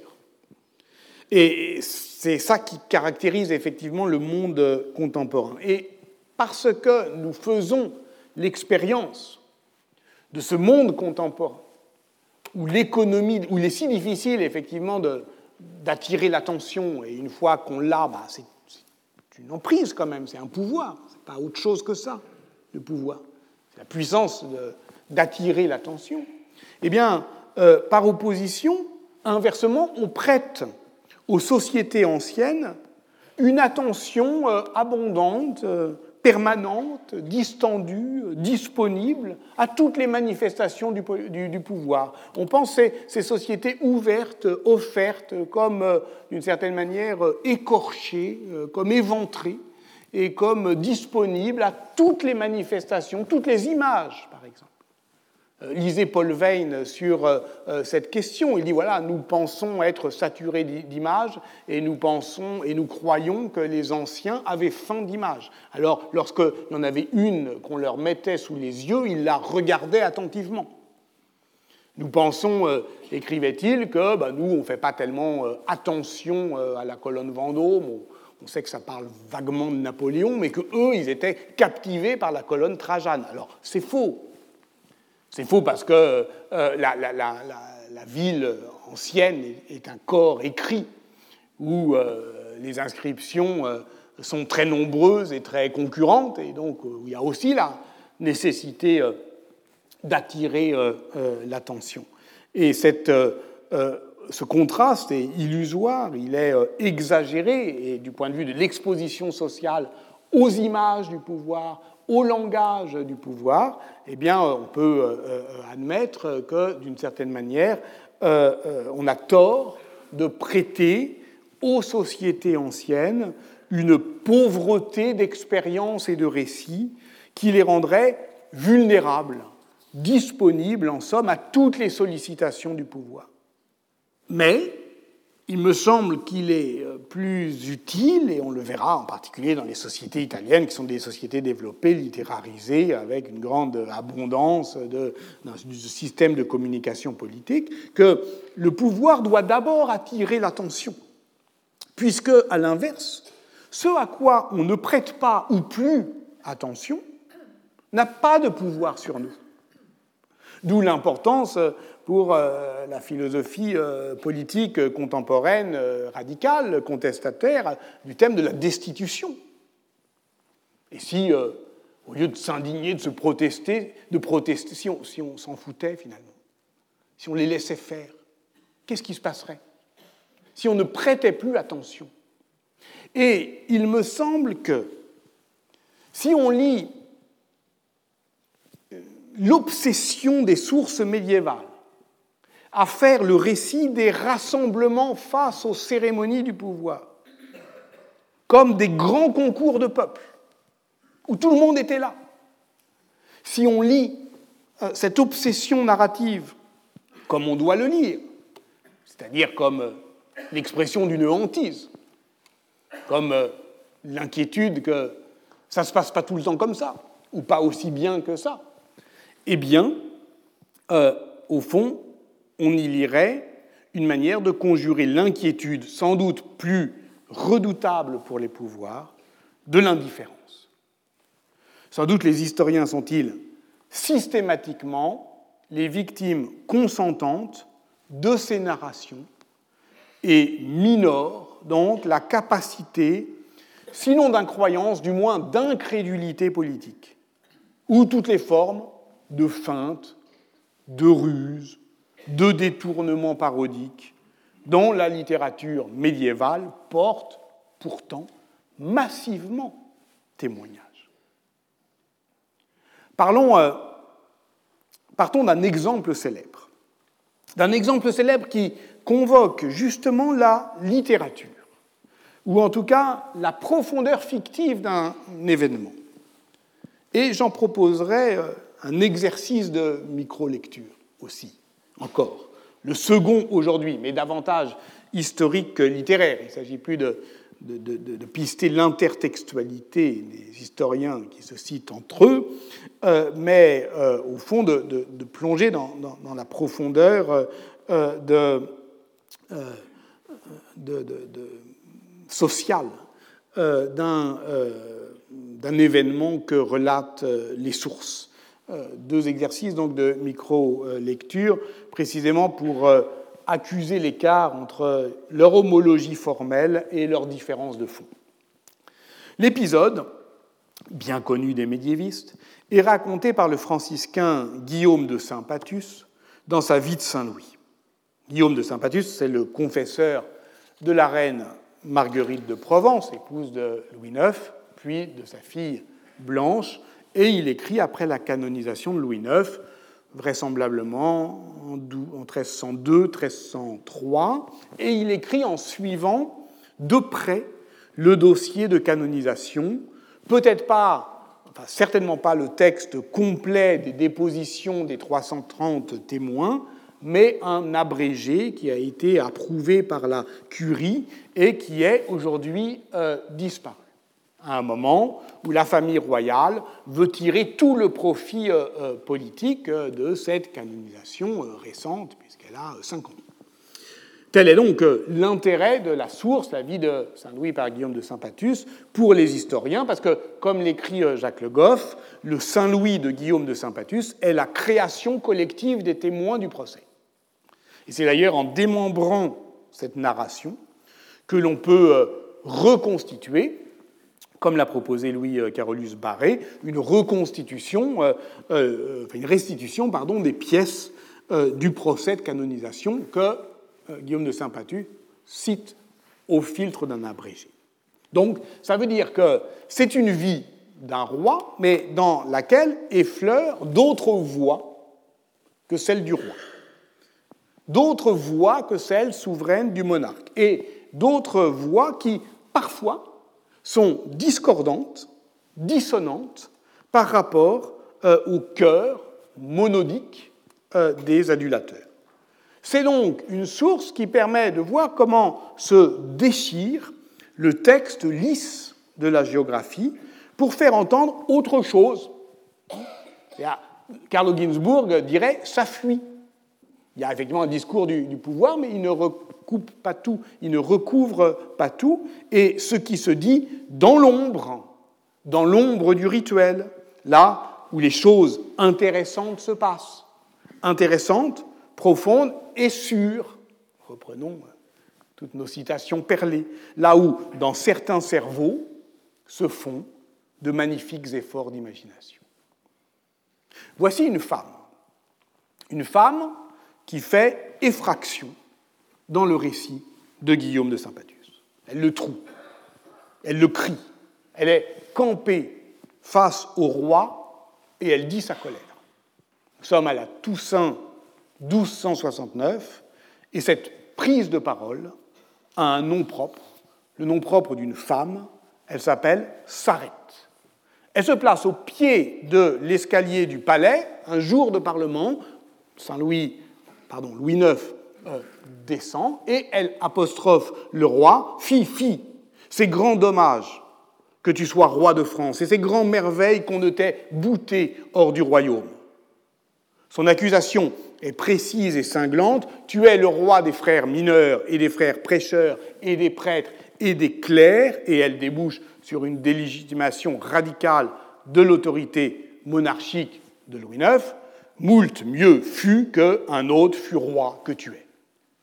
Et c'est ça qui caractérise effectivement le monde contemporain. Et parce que nous faisons l'expérience de ce monde contemporain, où l'économie, où il est si difficile effectivement de, d'attirer l'attention, et une fois qu'on l'a, bah, c'est, c'est une emprise quand même, c'est un pouvoir, c'est pas autre chose que ça, le pouvoir. C'est la puissance de, d'attirer l'attention. Eh bien, euh, par opposition, inversement, on prête aux sociétés anciennes une attention euh, abondante, euh, permanente, distendue, euh, disponible à toutes les manifestations du, du, du pouvoir. On pense ces, ces sociétés ouvertes, offertes, comme, euh, d'une certaine manière, euh, écorchées, euh, comme éventrées, et comme disponibles à toutes les manifestations, toutes les images, par exemple. Lisez Paul Veyne sur euh, cette question. Il dit, voilà, nous pensons être saturés d'images et nous pensons et nous croyons que les anciens avaient faim d'images. Alors, lorsqu'il y en avait une qu'on leur mettait sous les yeux, ils la regardaient attentivement. Nous pensons, euh, écrivait-il, que bah, nous, on ne fait pas tellement euh, attention euh, à la colonne Vendôme. On, on sait que ça parle vaguement de Napoléon, mais qu'eux, ils étaient captivés par la colonne Trajane. Alors, c'est faux. C'est faux parce que euh, la, la, la, la ville ancienne est un corps écrit où euh, les inscriptions euh, sont très nombreuses et très concurrentes, et donc euh, il y a aussi la nécessité euh, d'attirer euh, euh, l'attention. Et cette, euh, euh, ce contraste est illusoire, il est euh, exagéré, et du point de vue de l'exposition sociale aux images du pouvoir, au langage du pouvoir, eh bien, on peut euh, admettre que, d'une certaine manière, euh, euh, on a tort de prêter aux sociétés anciennes une pauvreté d'expérience et de récits qui les rendrait vulnérables, disponibles, en somme, à toutes les sollicitations du pouvoir. Mais il me semble qu'il est plus utile, et on le verra en particulier dans les sociétés italiennes, qui sont des sociétés développées, littérarisées, avec une grande abondance de, de systèmes de communication politique, que le pouvoir doit d'abord attirer l'attention, puisque, à l'inverse, ce à quoi on ne prête pas ou plus attention n'a pas de pouvoir sur nous. D'où l'importance pour euh, la philosophie euh, politique contemporaine, euh, radicale, contestataire, du thème de la destitution. Et si, euh, au lieu de s'indigner, de se protester, de protester, si on, si on s'en foutait finalement, si on les laissait faire, qu'est-ce qui se passerait? Si on ne prêtait plus attention. Et il me semble que si on lit l'obsession des sources médiévales à faire le récit des rassemblements face aux cérémonies du pouvoir, comme des grands concours de peuple, où tout le monde était là. Si on lit cette obsession narrative comme on doit le lire, c'est-à-dire comme l'expression d'une hantise, comme l'inquiétude que ça ne se passe pas tout le temps comme ça, ou pas aussi bien que ça, eh bien, euh, au fond, on y lirait une manière de conjurer l'inquiétude, sans doute plus redoutable pour les pouvoirs, de l'indifférence. Sans doute les historiens sont-ils systématiquement les victimes consentantes de ces narrations et minorent donc la capacité, sinon d'incroyance, du moins d'incrédulité politique, ou toutes les formes de feinte, de ruse, de détournement parodique, dont la littérature médiévale porte pourtant massivement témoignage. Parlons, euh, partons d'un exemple célèbre, d'un exemple célèbre qui convoque justement la littérature, ou en tout cas la profondeur fictive d'un événement. Et j'en proposerai un exercice de micro-lecture aussi, encore. Le second aujourd'hui, mais davantage historique que littéraire. Il ne s'agit plus de, de, de, de pister l'intertextualité des historiens qui se citent entre eux, euh, mais euh, au fond de, de, de plonger dans, dans, dans la profondeur euh, de, euh, de, de, de sociale euh, d'un, euh, d'un événement que relatent euh, les sources. Euh, deux exercices donc de micro-lecture, précisément pour euh, accuser l'écart entre leur homologie formelle et leur différence de fond. L'épisode, bien connu des médiévistes, est raconté par le franciscain Guillaume de Saint-Patus dans sa Vie de Saint-Louis. Guillaume de Saint-Patus, c'est le confesseur de la reine Marguerite de Provence, épouse de Louis neuf, puis de sa fille Blanche, et il écrit après la canonisation de Louis neuf, vraisemblablement en treize cent deux treize cent trois, et il écrit en suivant de près le dossier de canonisation, peut-être pas, enfin certainement pas le texte complet des dépositions des trois cent trente témoins, mais un abrégé qui a été approuvé par la curie et qui est aujourd'hui euh, disparu, à un moment où la famille royale veut tirer tout le profit euh, euh, politique euh, de cette canonisation euh, récente, puisqu'elle a cinq ans. Tel est donc euh, l'intérêt de la source, la vie de Saint-Louis par Guillaume de Saint-Patus, pour les historiens, parce que, comme l'écrit euh, Jacques Le Goff, le Saint-Louis de Guillaume de Saint-Patus est la création collective des témoins du procès. Et c'est d'ailleurs en démembrant cette narration que l'on peut euh, reconstituer, comme l'a proposé Louis Carolus Barré, une reconstitution, euh, euh, une restitution, pardon, des pièces euh, du procès de canonisation que euh, Guillaume de Saint-Patus cite au filtre d'un abrégé. Donc, ça veut dire que c'est une vie d'un roi, mais dans laquelle effleurent d'autres voix que celle du roi, d'autres voix que celles souveraines du monarque, et d'autres voix qui, parfois, sont discordantes, dissonantes par rapport euh, au cœur monodique euh, des adulateurs. C'est donc une source qui permet de voir comment se déchire le texte lisse de la géographie pour faire entendre autre chose. Carlo Ginzburg dirait « ça fuit ». Il y a effectivement un discours du, du pouvoir, mais il ne recoupe pas tout, il ne recouvre pas tout, et ce qui se dit dans l'ombre, dans l'ombre du rituel, là où les choses intéressantes se passent. Intéressantes, profondes et sûres. Reprenons toutes nos citations perlées. Là où, dans certains cerveaux, se font de magnifiques efforts d'imagination. Voici une femme. Une femme qui fait effraction dans le récit de Guillaume de Saint-Patusse. Elle le troue, elle le crie, elle est campée face au roi et elle dit sa colère. Nous sommes à la Toussaint douze cent soixante-neuf et cette prise de parole a un nom propre, le nom propre d'une femme, elle s'appelle Sarrette. Elle se place au pied de l'escalier du palais, un jour de Parlement, Saint-Louis, pardon, Louis neuf euh, descend, et elle apostrophe le roi, « Fi, fi, c'est grand dommage que tu sois roi de France, et c'est grand merveille qu'on ne t'ait bouté hors du royaume. » Son accusation est précise et cinglante, « Tu es le roi des frères mineurs et des frères prêcheurs et des prêtres et des clercs », et elle débouche sur une délégitimation radicale de l'autorité monarchique de Louis neuf, « Moult mieux fut qu'un autre fut roi que tu es. »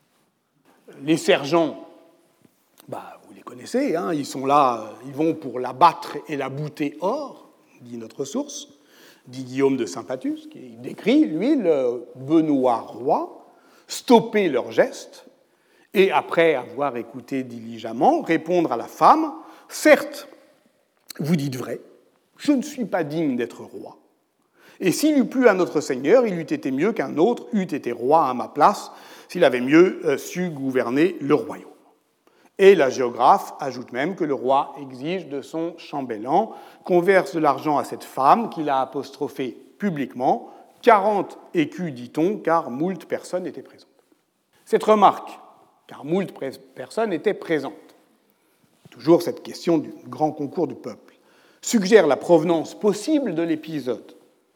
Les sergents, bah, vous les connaissez, hein, ils sont là, ils vont pour la battre et la bouter hors, dit notre source, dit Guillaume de Saint-Patusse, qui décrit, lui, le Benoît roi, stopper leurs gestes, et après avoir écouté diligemment, répondre à la femme, « Certes, vous dites vrai, je ne suis pas digne d'être roi. Et s'il eût plu à notre Seigneur, il eût été mieux qu'un autre eût été roi à ma place, s'il avait mieux su gouverner le royaume. » Et la géographe ajoute même que le roi exige de son chambellan qu'on verse de l'argent à cette femme qu'il a apostrophée publiquement, quarante écus, dit-on, car moult personnes étaient présentes. Cette remarque, car moult personnes étaient présentes, toujours cette question du grand concours du peuple, suggère la provenance possible de l'épisode.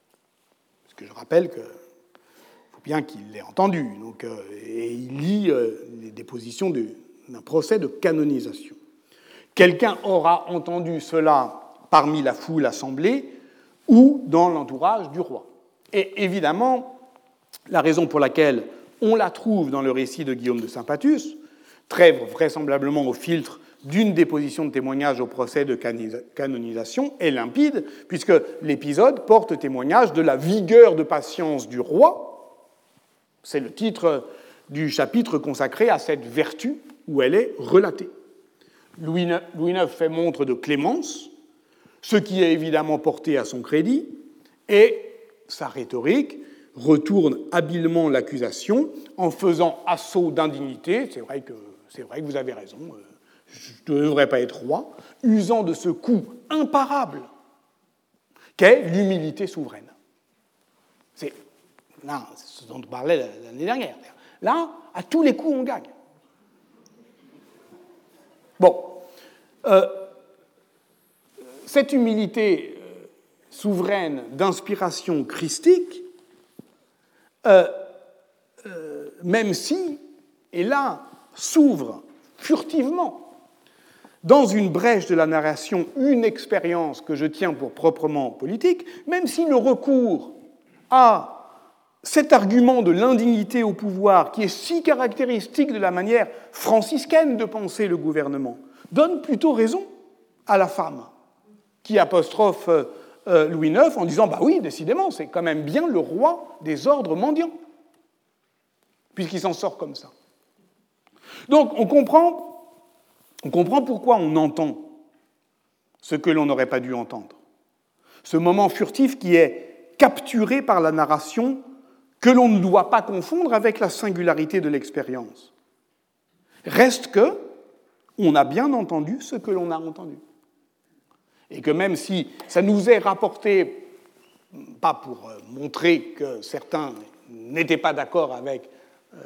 Parce que je rappelle qu'il faut bien qu'il l'ait entendu, donc, euh, et il lit euh, les dépositions de, d'un procès de canonisation. Quelqu'un aura entendu cela parmi la foule assemblée ou dans l'entourage du roi. Et évidemment, la raison pour laquelle on la trouve dans le récit de Guillaume de Saint-Patusse, très vraisemblablement au filtre d'une déposition de témoignage au procès de canonisation, est limpide, puisque l'épisode porte témoignage de la vigueur de patience du roi. C'est le titre du chapitre consacré à cette vertu où elle est relatée. Louis neuf fait montre de clémence, ce qui est évidemment porté à son crédit, et sa rhétorique retourne habilement l'accusation en faisant assaut d'indignité, c'est vrai que, c'est vrai que vous avez raison, je ne devrais pas être roi, usant de ce coup imparable qu'est l'humilité souveraine. C'est là, c'est ce dont on parlait l'année dernière. Là, à tous les coups, on gagne. Bon, euh, cette humilité euh, souveraine d'inspiration christique, euh, euh, même si, et là, s'ouvre furtivement dans une brèche de la narration une expérience que je tiens pour proprement politique, même si le recours à cet argument de l'indignité au pouvoir, qui est si caractéristique de la manière franciscaine de penser le gouvernement, donne plutôt raison à la femme, qui apostrophe euh, Louis neuf en disant « bah oui, décidément, c'est quand même bien le roi des ordres mendiants, puisqu'il s'en sort comme ça. » Donc on comprend, on comprend pourquoi on entend ce que l'on n'aurait pas dû entendre. Ce moment furtif qui est capturé par la narration que l'on ne doit pas confondre avec la singularité de l'expérience. Reste que on a bien entendu ce que l'on a entendu. Et que même si ça nous est rapporté, pas pour montrer que certains n'étaient pas d'accord avec euh,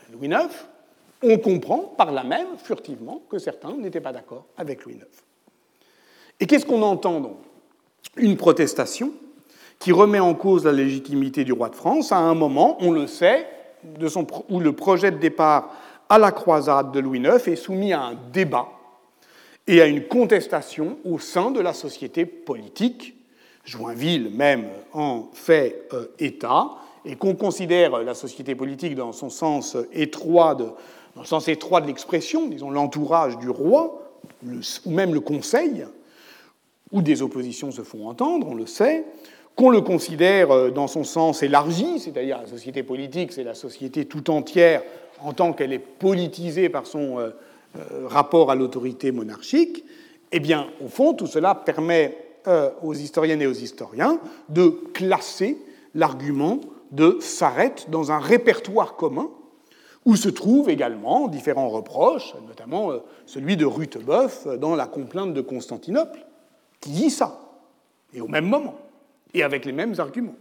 Louis neuf, on comprend par là même, furtivement, que certains n'étaient pas d'accord avec Louis neuf. Et qu'est-ce qu'on entend donc ? Une protestation qui remet en cause la légitimité du roi de France à un moment, on le sait, de son, où le projet de départ à la croisade de Louis neuf est soumis à un débat et à une contestation au sein de la société politique. Joinville même en fait euh, état, et qu'on considère la société politique dans son sens étroit de, dans le sens étroit de l'expression, disons l'entourage du roi, le, ou même le conseil, où des oppositions se font entendre, on le sait, qu'on le considère dans son sens élargi, c'est-à-dire la société politique, c'est la société tout entière en tant qu'elle est politisée par son euh, euh, rapport à l'autorité monarchique, eh bien, au fond, tout cela permet euh, aux historiennes et aux historiens de classer l'argument de Sarrette dans un répertoire commun où se trouvent également différents reproches, notamment euh, celui de Rutebeuf dans La complainte de Constantinople, qui dit ça, et au même moment, et avec les mêmes arguments.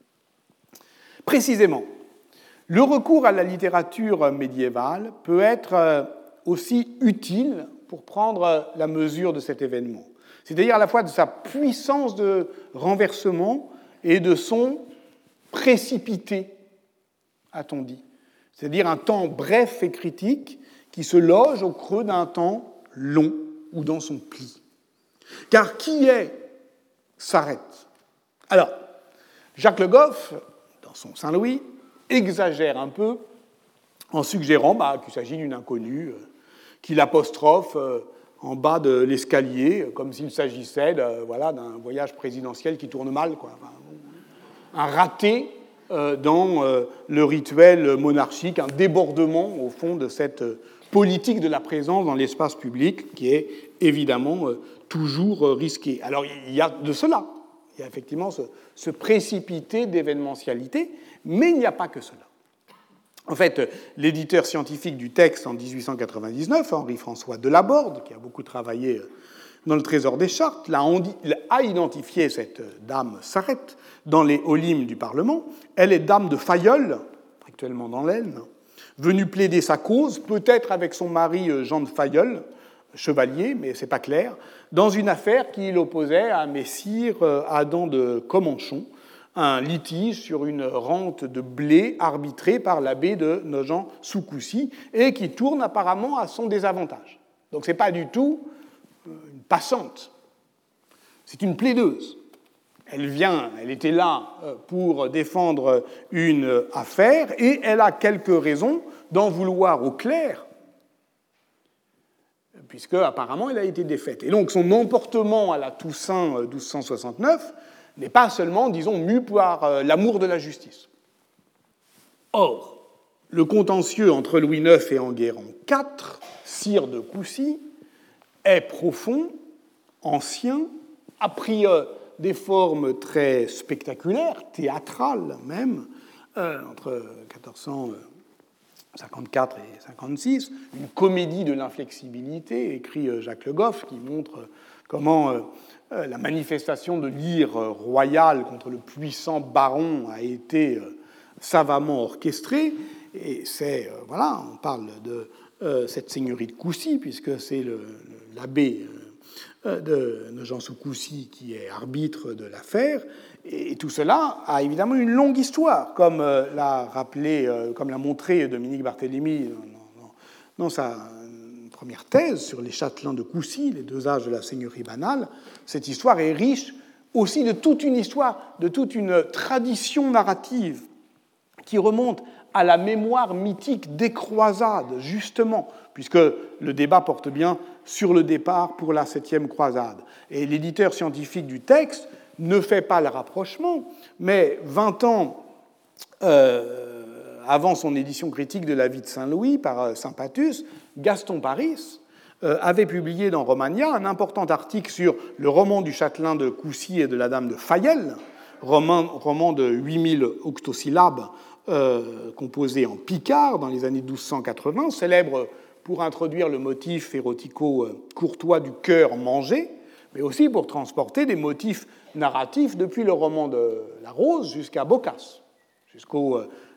Précisément, le recours à la littérature médiévale peut être aussi utile pour prendre la mesure de cet événement, c'est-à-dire à la fois de sa puissance de renversement et de son précipité, a-t-on dit, c'est-à-dire un temps bref et critique qui se loge au creux d'un temps long ou dans son pli. Car qui est Sarrette ? Alors, Jacques Le Goff, dans son Saint-Louis, exagère un peu en suggérant bah, qu'il s'agit d'une inconnue, euh, qu'il apostrophe euh, en bas de l'escalier, euh, comme s'il s'agissait de, voilà, d'un voyage présidentiel qui tourne mal, quoi. Enfin, un raté euh, dans euh, le rituel monarchique, un débordement, au fond, de cette euh, politique de la présence dans l'espace public qui est évidemment euh, toujours euh, risquée. Alors, il y a de cela. Il y a effectivement ce, ce précipité d'événementialité, mais il n'y a pas que cela. En fait, l'éditeur scientifique du texte en dix-huit cent quatre-vingt-dix-neuf, Henri-François Delaborde, qui a beaucoup travaillé dans le Trésor des Chartes, a identifié cette dame Sarrette dans les Olim du Parlement. Elle est dame de Fayolle, actuellement dans l'Aisne, venue plaider sa cause, peut-être avec son mari Jean de Fayolle, chevalier, mais ce n'est pas clair, dans une affaire qui l'opposait à messire Adam de Comanchon, un litige sur une rente de blé arbitrée par l'abbé de Nogent-sous-Coucy et qui tourne apparemment à son désavantage. Donc ce n'est pas du tout une passante, c'est une plaideuse. Elle vient, elle était là pour défendre une affaire et elle a quelques raisons d'en vouloir au clerc, puisque apparemment elle a été défaite. Et donc son emportement à la Toussaint douze cent soixante-neuf n'est pas seulement, disons, mu par l'amour de la justice. Or, le contentieux entre Louis neuf et Enguerrand quatre, sire de Coucy, est profond, ancien, a pris des formes très spectaculaires, théâtrales même, euh, entre quatorze cent cinquante-quatre et cinquante-six, une comédie de l'inflexibilité, écrit Jacques Le Goff, qui montre comment euh, la manifestation de l'ire royale contre le puissant baron a été euh, savamment orchestrée. Et c'est, euh, voilà, on parle de euh, cette seigneurie de Coucy, puisque c'est le, le, l'abbé euh, de Nogent-sous-Coucy qui est arbitre de l'affaire. Et tout cela a évidemment une longue histoire, comme euh, l'a rappelé, euh, comme l'a montré Dominique Barthélemy dans, dans, dans sa première thèse sur les châtelains de Coucy, les deux âges de la seigneurie banale. Cette histoire est riche aussi de toute une histoire, de toute une tradition narrative qui remonte à la mémoire mythique des croisades, justement, puisque le débat porte bien sur le départ pour la septième croisade. Et l'éditeur scientifique du texte ne fait pas le rapprochement, mais vingt ans euh, avant son édition critique de la vie de Saint-Louis par Saint-Patus, Gaston Paris euh, avait publié dans Romagna un important article sur le roman du châtelain de Coucy et de la dame de Fayel, roman, roman de huit mille octosyllabes euh, composé en picard dans les années douze cent quatre-vingts, célèbre pour introduire le motif érotico-courtois du cœur mangé, mais aussi pour transporter des motifs narratifs depuis le roman de La Rose jusqu'à Boccace, jusqu'au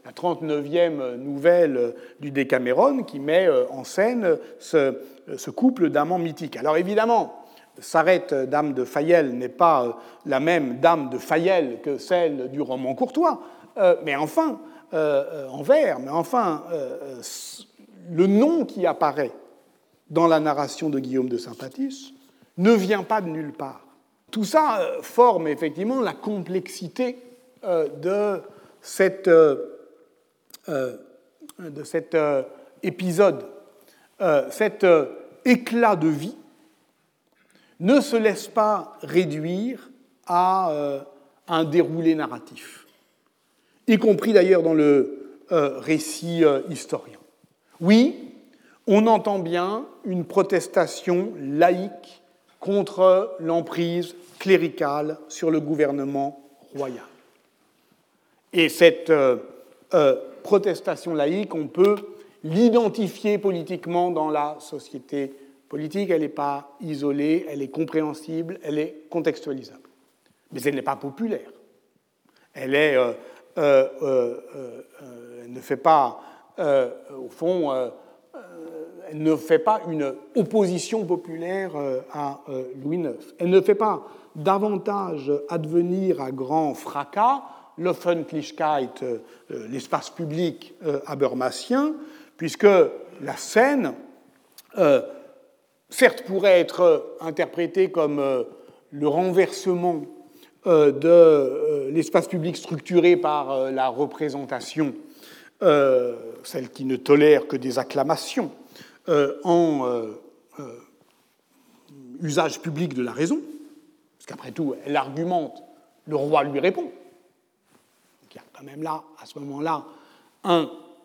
la trente-neuvième nouvelle du Décameron, qui met en scène ce, ce couple d'amants mythiques. Alors évidemment, Sareth, dame de Fayel, n'est pas la même dame de Fayel que celle du roman Courtois, euh, mais enfin, euh, en vers, mais enfin, euh, le nom qui apparaît dans la narration de Guillaume de Saint-Patus ne vient pas de nulle part. Tout ça euh, forme effectivement la complexité euh, de, cette, euh, euh, de cet euh, épisode, euh, cet euh, éclat de vie ne se laisse pas réduire à euh, un déroulé narratif, y compris d'ailleurs dans le euh, récit euh, historien. Oui, on entend bien une protestation laïque contre l'emprise cléricale sur le gouvernement royal. Et cette euh, euh, protestation laïque, on peut l'identifier politiquement dans la société politique, elle n'est pas isolée, elle est compréhensible, elle est contextualisable. Mais elle n'est pas populaire. Elle, est, euh, euh, euh, euh, elle ne fait pas, euh, au fond, euh, euh, elle ne fait pas une opposition populaire euh, à euh, Louis neuf. Elle ne fait pas davantage advenir à grand fracas l'Öffentlichkeit, euh, l'espace public euh, habermasien, puisque la scène euh, certes pourrait être interprété comme euh, le renversement euh, de euh, l'espace public structuré par euh, la représentation, euh, celle qui ne tolère que des acclamations, euh, en euh, euh, usage public de la raison, parce qu'après tout, elle argumente, le roi lui répond. Donc il y a quand même là, à ce moment-là, un,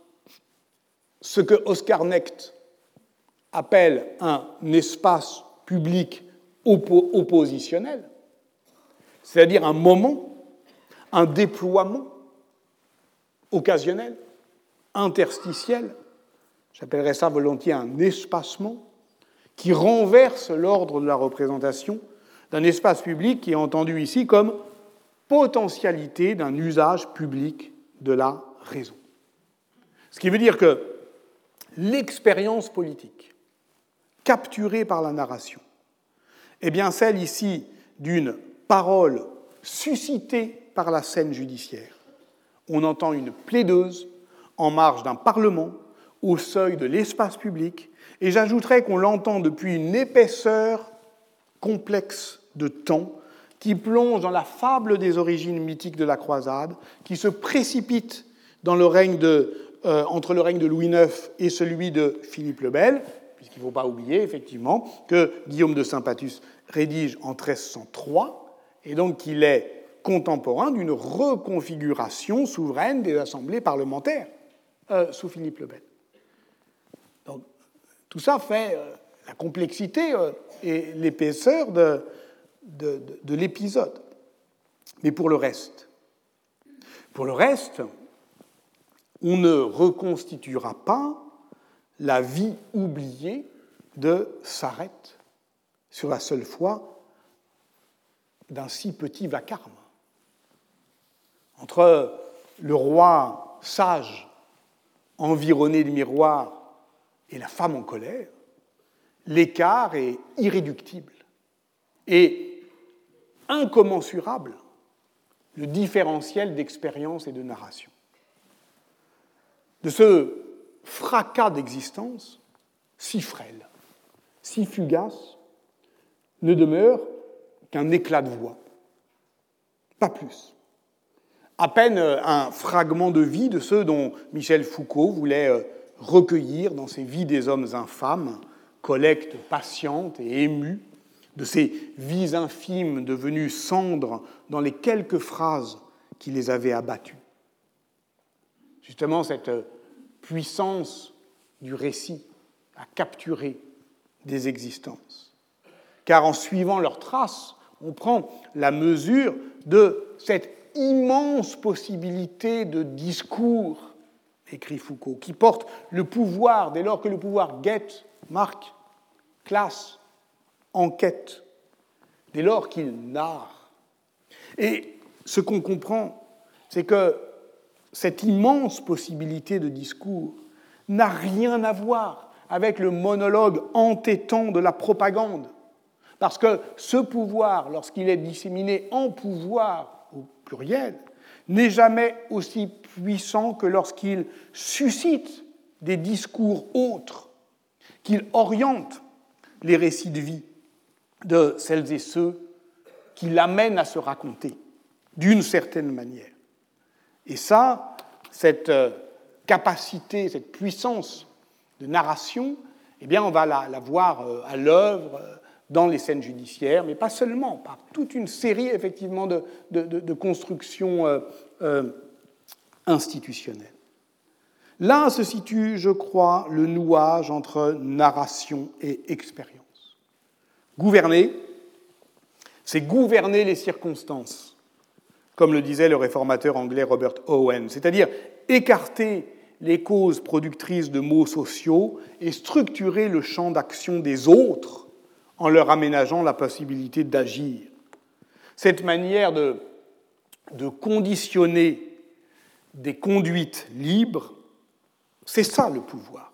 ce que Oscar Necht appelle un espace public oppo- oppositionnel, c'est-à-dire un moment, un déploiement occasionnel, interstitiel, j'appellerais ça volontiers un espacement, qui renverse l'ordre de la représentation d'un espace public qui est entendu ici comme potentialité d'un usage public de la raison. Ce qui veut dire que l'expérience politique capturée par la narration est bien celle ici d'une parole suscitée par la scène judiciaire. On entend une plaideuse en marge d'un parlement, au seuil de l'espace public, et j'ajouterais qu'on l'entend depuis une épaisseur complexe de temps qui plonge dans la fable des origines mythiques de la croisade, qui se précipite dans le règne de, euh, entre le règne de Louis neuf et celui de Philippe le Bel, puisqu'il ne faut pas oublier, effectivement, que Guillaume de Saint-Patus rédige en treize cent trois, et donc qu'il est contemporain d'une reconfiguration souveraine des assemblées parlementaires euh, sous Philippe le Bel. Donc, tout ça fait euh, la complexité euh, et l'épaisseur de, de, de, de l'épisode. Mais pour le reste, pour le reste, on ne reconstituera pas la vie oubliée de Sareth sur la seule foi d'un si petit vacarme. Entre le roi sage, environné de miroirs, et la femme en colère, l'écart est irréductible et incommensurable, le différentiel d'expérience et de narration. De ce fracas d'existence, si frêle, si fugace, ne demeure qu'un éclat de voix, pas plus. À peine un fragment de vie de ceux dont Michel Foucault voulait recueillir dans ces vies des hommes infâmes, collecte patiente et émue, de ces vies infimes devenues cendres dans les quelques phrases qui les avaient abattues. Justement, cette puissance du récit à capturer des existences. Car en suivant leurs traces, on prend la mesure de cette immense possibilité de discours, écrit Foucault, qui porte le pouvoir, dès lors que le pouvoir guette, marque, classe, enquête, dès lors qu'il narre. Et ce qu'on comprend, c'est que cette immense possibilité de discours n'a rien à voir avec le monologue entêtant de la propagande. Parce que ce pouvoir, lorsqu'il est disséminé en pouvoir au pluriel, n'est jamais aussi puissant que lorsqu'il suscite des discours autres, qu'il oriente les récits de vie de celles et ceux qui l'amènent à se raconter d'une certaine manière. Et ça, cette capacité, cette puissance de narration, eh bien, on va la, la voir à l'œuvre dans les scènes judiciaires, mais pas seulement, par toute une série, effectivement, de, de, de, de constructions euh, euh, institutionnelles. Là se situe, je crois, le nouage entre narration et expérience. Gouverner, c'est gouverner les circonstances, comme le disait le réformateur anglais Robert Owen, c'est-à-dire écarter les causes productrices de maux sociaux et structurer le champ d'action des autres en leur aménageant la possibilité d'agir. Cette manière de, de conditionner des conduites libres, c'est ça le pouvoir.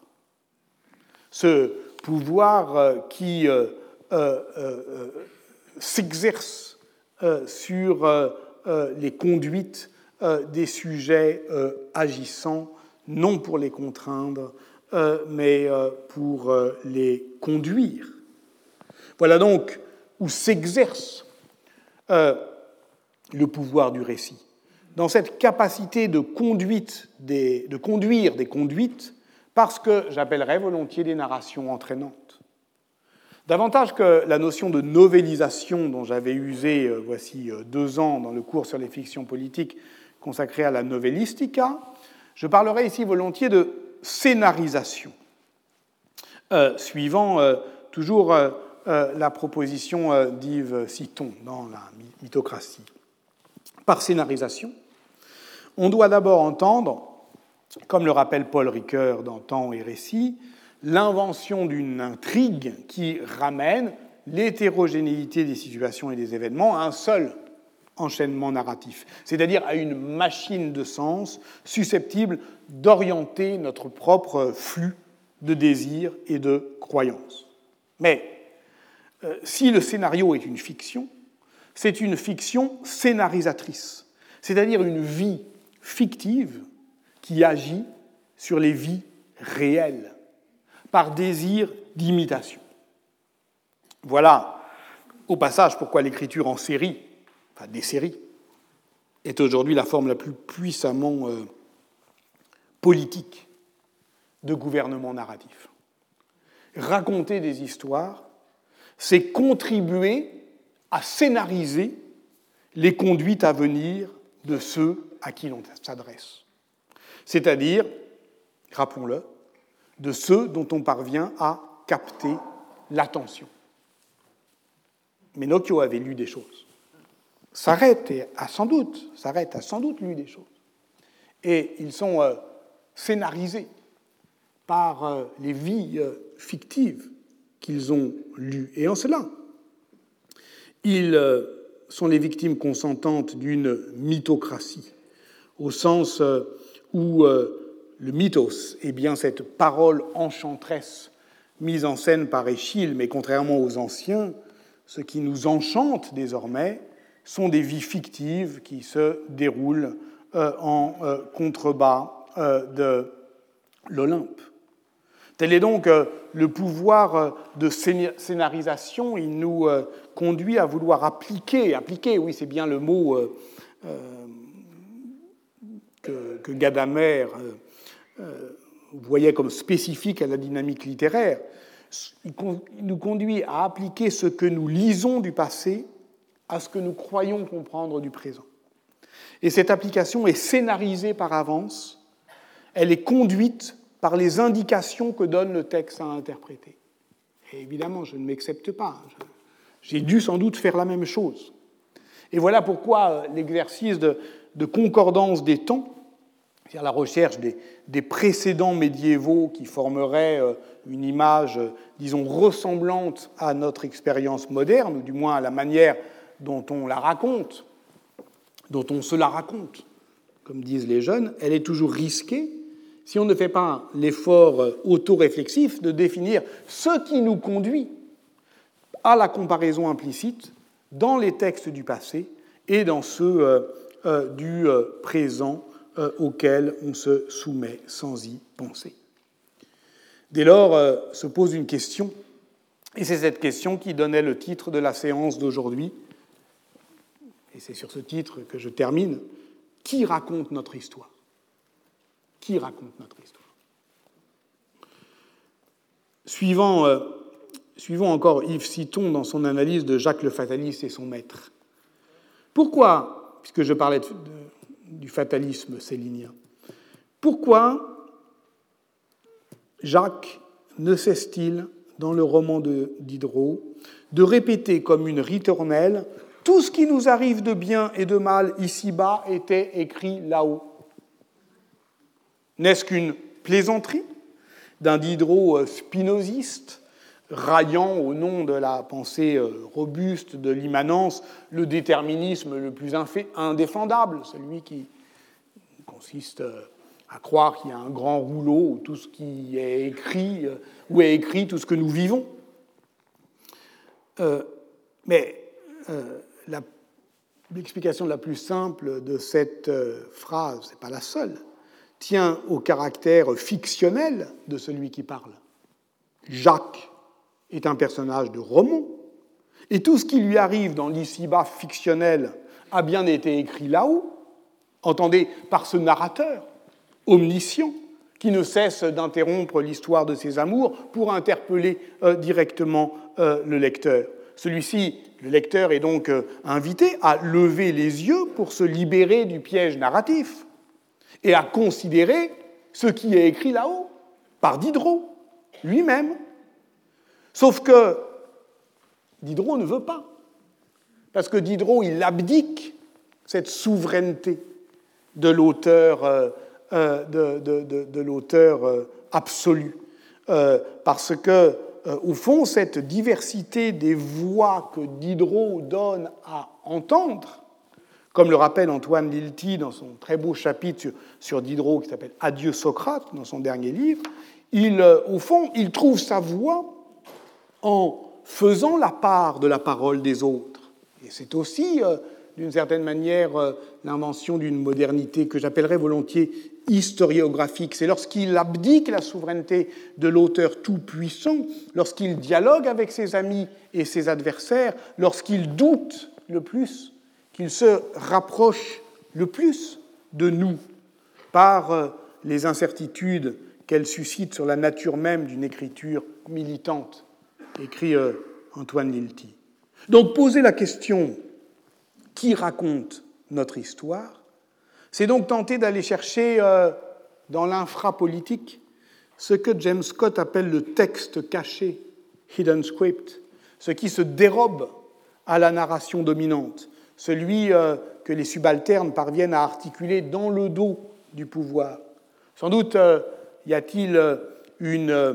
Ce pouvoir euh, qui euh, euh, euh, s'exerce euh, sur euh, euh, les conduites euh, des sujets euh, agissant, non pour les contraindre, euh, mais euh, pour euh, les conduire. Voilà donc où s'exerce euh, le pouvoir du récit, dans cette capacité de, conduite des, de conduire des conduites par ce que j'appellerais volontiers des narrations entraînantes. Davantage que la notion de novélisation dont j'avais usé euh, voici deux ans dans le cours sur les fictions politiques consacré à la novellistica, je parlerai ici volontiers de scénarisation, euh, suivant euh, toujours euh, euh, la proposition euh, d'Yves Citon dans la mythocratie. Par scénarisation, on doit d'abord entendre, comme le rappelle Paul Ricoeur dans Temps et Récit, l'invention d'une intrigue qui ramène l'hétérogénéité des situations et des événements à un seul enchaînement narratif, c'est-à-dire à une machine de sens susceptible d'orienter notre propre flux de désirs et de croyances. Mais euh, si le scénario est une fiction, c'est une fiction scénarisatrice, c'est-à-dire une vie fictive qui agit sur les vies réelles, par désir d'imitation. Voilà, au passage, pourquoi l'écriture en série, enfin des séries, est aujourd'hui la forme la plus puissamment euh, politique de gouvernement narratif. Raconter des histoires, c'est contribuer à scénariser les conduites à venir de ceux à qui l'on s'adresse. C'est-à-dire, rappelons-le, de ceux dont on parvient à capter l'attention. Menocchio avait lu des choses. Sarrête a sans doute, Sarrête a sans doute lu des choses. Et ils sont euh, scénarisés par euh, les vies euh, fictives qu'ils ont lues. Et en cela, ils euh, sont les victimes consentantes d'une mythocratie, au sens euh, où euh, le mythos est bien cette parole enchanteresse mise en scène par Échille, mais contrairement aux anciens, ce qui nous enchante désormais sont des vies fictives qui se déroulent euh, en euh, contrebas euh, de l'Olympe. Tel est donc euh, le pouvoir euh, de scénarisation. Il nous euh, conduit à vouloir appliquer, appliquer, oui, c'est bien le mot euh, euh, que, que Gadamer euh, euh, voyait comme spécifique à la dynamique littéraire. Il, con, il nous conduit à appliquer ce que nous lisons du passé à ce que nous croyons comprendre du présent. Et cette application est scénarisée par avance, elle est conduite par les indications que donne le texte à interpréter. Et évidemment, je ne m'accepte pas. J'ai dû sans doute faire la même chose. Et voilà pourquoi l'exercice de, de concordance des temps, c'est-à-dire la recherche des, des précédents médiévaux qui formeraient une image, disons, ressemblante à notre expérience moderne, ou du moins à la manière dont on la raconte, dont on se la raconte, comme disent les jeunes, elle est toujours risquée si on ne fait pas l'effort autoréflexif de définir ce qui nous conduit à la comparaison implicite dans les textes du passé et dans ceux euh, euh, du euh, présent euh, auxquels on se soumet sans y penser. Dès lors, euh, se pose une question, et c'est cette question qui donnait le titre de la séance d'aujourd'hui, et c'est sur ce titre que je termine. Qui raconte notre histoire ? Qui raconte notre histoire ? Suivant, euh, suivons encore Yves Citon dans son analyse de Jacques le fataliste et son maître. Pourquoi, puisque je parlais de, de, du fatalisme célinien, pourquoi Jacques ne cesse-t-il, dans le roman de Diderot, de répéter comme une ritournelle « Tout ce qui nous arrive de bien et de mal ici-bas était écrit là-haut ». N'est-ce qu'une plaisanterie d'un Diderot spinoziste, raillant au nom de la pensée robuste de l'immanence le déterminisme le plus indéfendable, celui qui consiste à croire qu'il y a un grand rouleau où tout ce qui est écrit, où est écrit tout ce que nous vivons. Euh, mais euh, la, l'explication la plus simple de cette euh, phrase, ce n'est pas la seule, tient au caractère fictionnel de celui qui parle. Jacques est un personnage de roman, et tout ce qui lui arrive dans l'ici-bas fictionnel a bien été écrit là-haut, entendez, par ce narrateur omniscient qui ne cesse d'interrompre l'histoire de ses amours pour interpeller euh, directement euh, le lecteur. Celui-ci, le lecteur, est donc euh, invité à lever les yeux pour se libérer du piège narratif et à considérer ce qui est écrit là-haut par Diderot lui-même. Sauf que Diderot ne veut pas, parce que Diderot, il abdique cette souveraineté de l'auteur, euh, euh, de, de, de, de l'auteur euh, absolu, euh, parce que, euh, au fond, cette diversité des voix que Diderot donne à entendre, comme le rappelle Antoine Lilti dans son très beau chapitre sur, sur Diderot qui s'appelle « Adieu Socrate » dans son dernier livre, il, euh, au fond, il trouve sa voix en faisant la part de la parole des autres. Et c'est aussi, euh, d'une certaine manière, euh, l'invention d'une modernité que j'appellerais volontiers historiographique. C'est lorsqu'il abdique la souveraineté de l'auteur tout-puissant, lorsqu'il dialogue avec ses amis et ses adversaires, lorsqu'il doute le plus, qu'il se rapproche le plus de nous par les incertitudes qu'elle suscite sur la nature même d'une écriture militante, écrit Antoine Lilti. Donc poser la question « qui raconte notre histoire ?» c'est donc tenter d'aller chercher dans l'infrapolitique ce que James Scott appelle le texte caché, hidden script, ce qui se dérobe à la narration dominante, celui euh, que les subalternes parviennent à articuler dans le dos du pouvoir. Sans doute euh, y a-t-il euh, une euh,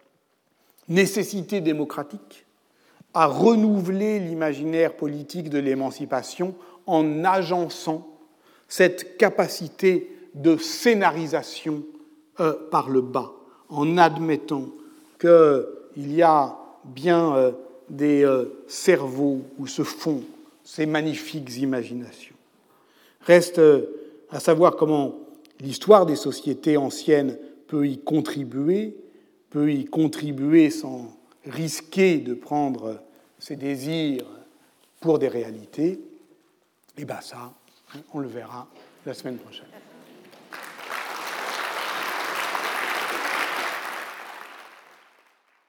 nécessité démocratique à renouveler l'imaginaire politique de l'émancipation en agençant cette capacité de scénarisation euh, par le bas, en admettant qu'il y a bien euh, des euh, cerveaux où se font ces magnifiques imaginations. Reste à savoir comment l'histoire des sociétés anciennes peut y contribuer, peut y contribuer sans risquer de prendre ses désirs pour des réalités. Et bien ça, on le verra la semaine prochaine.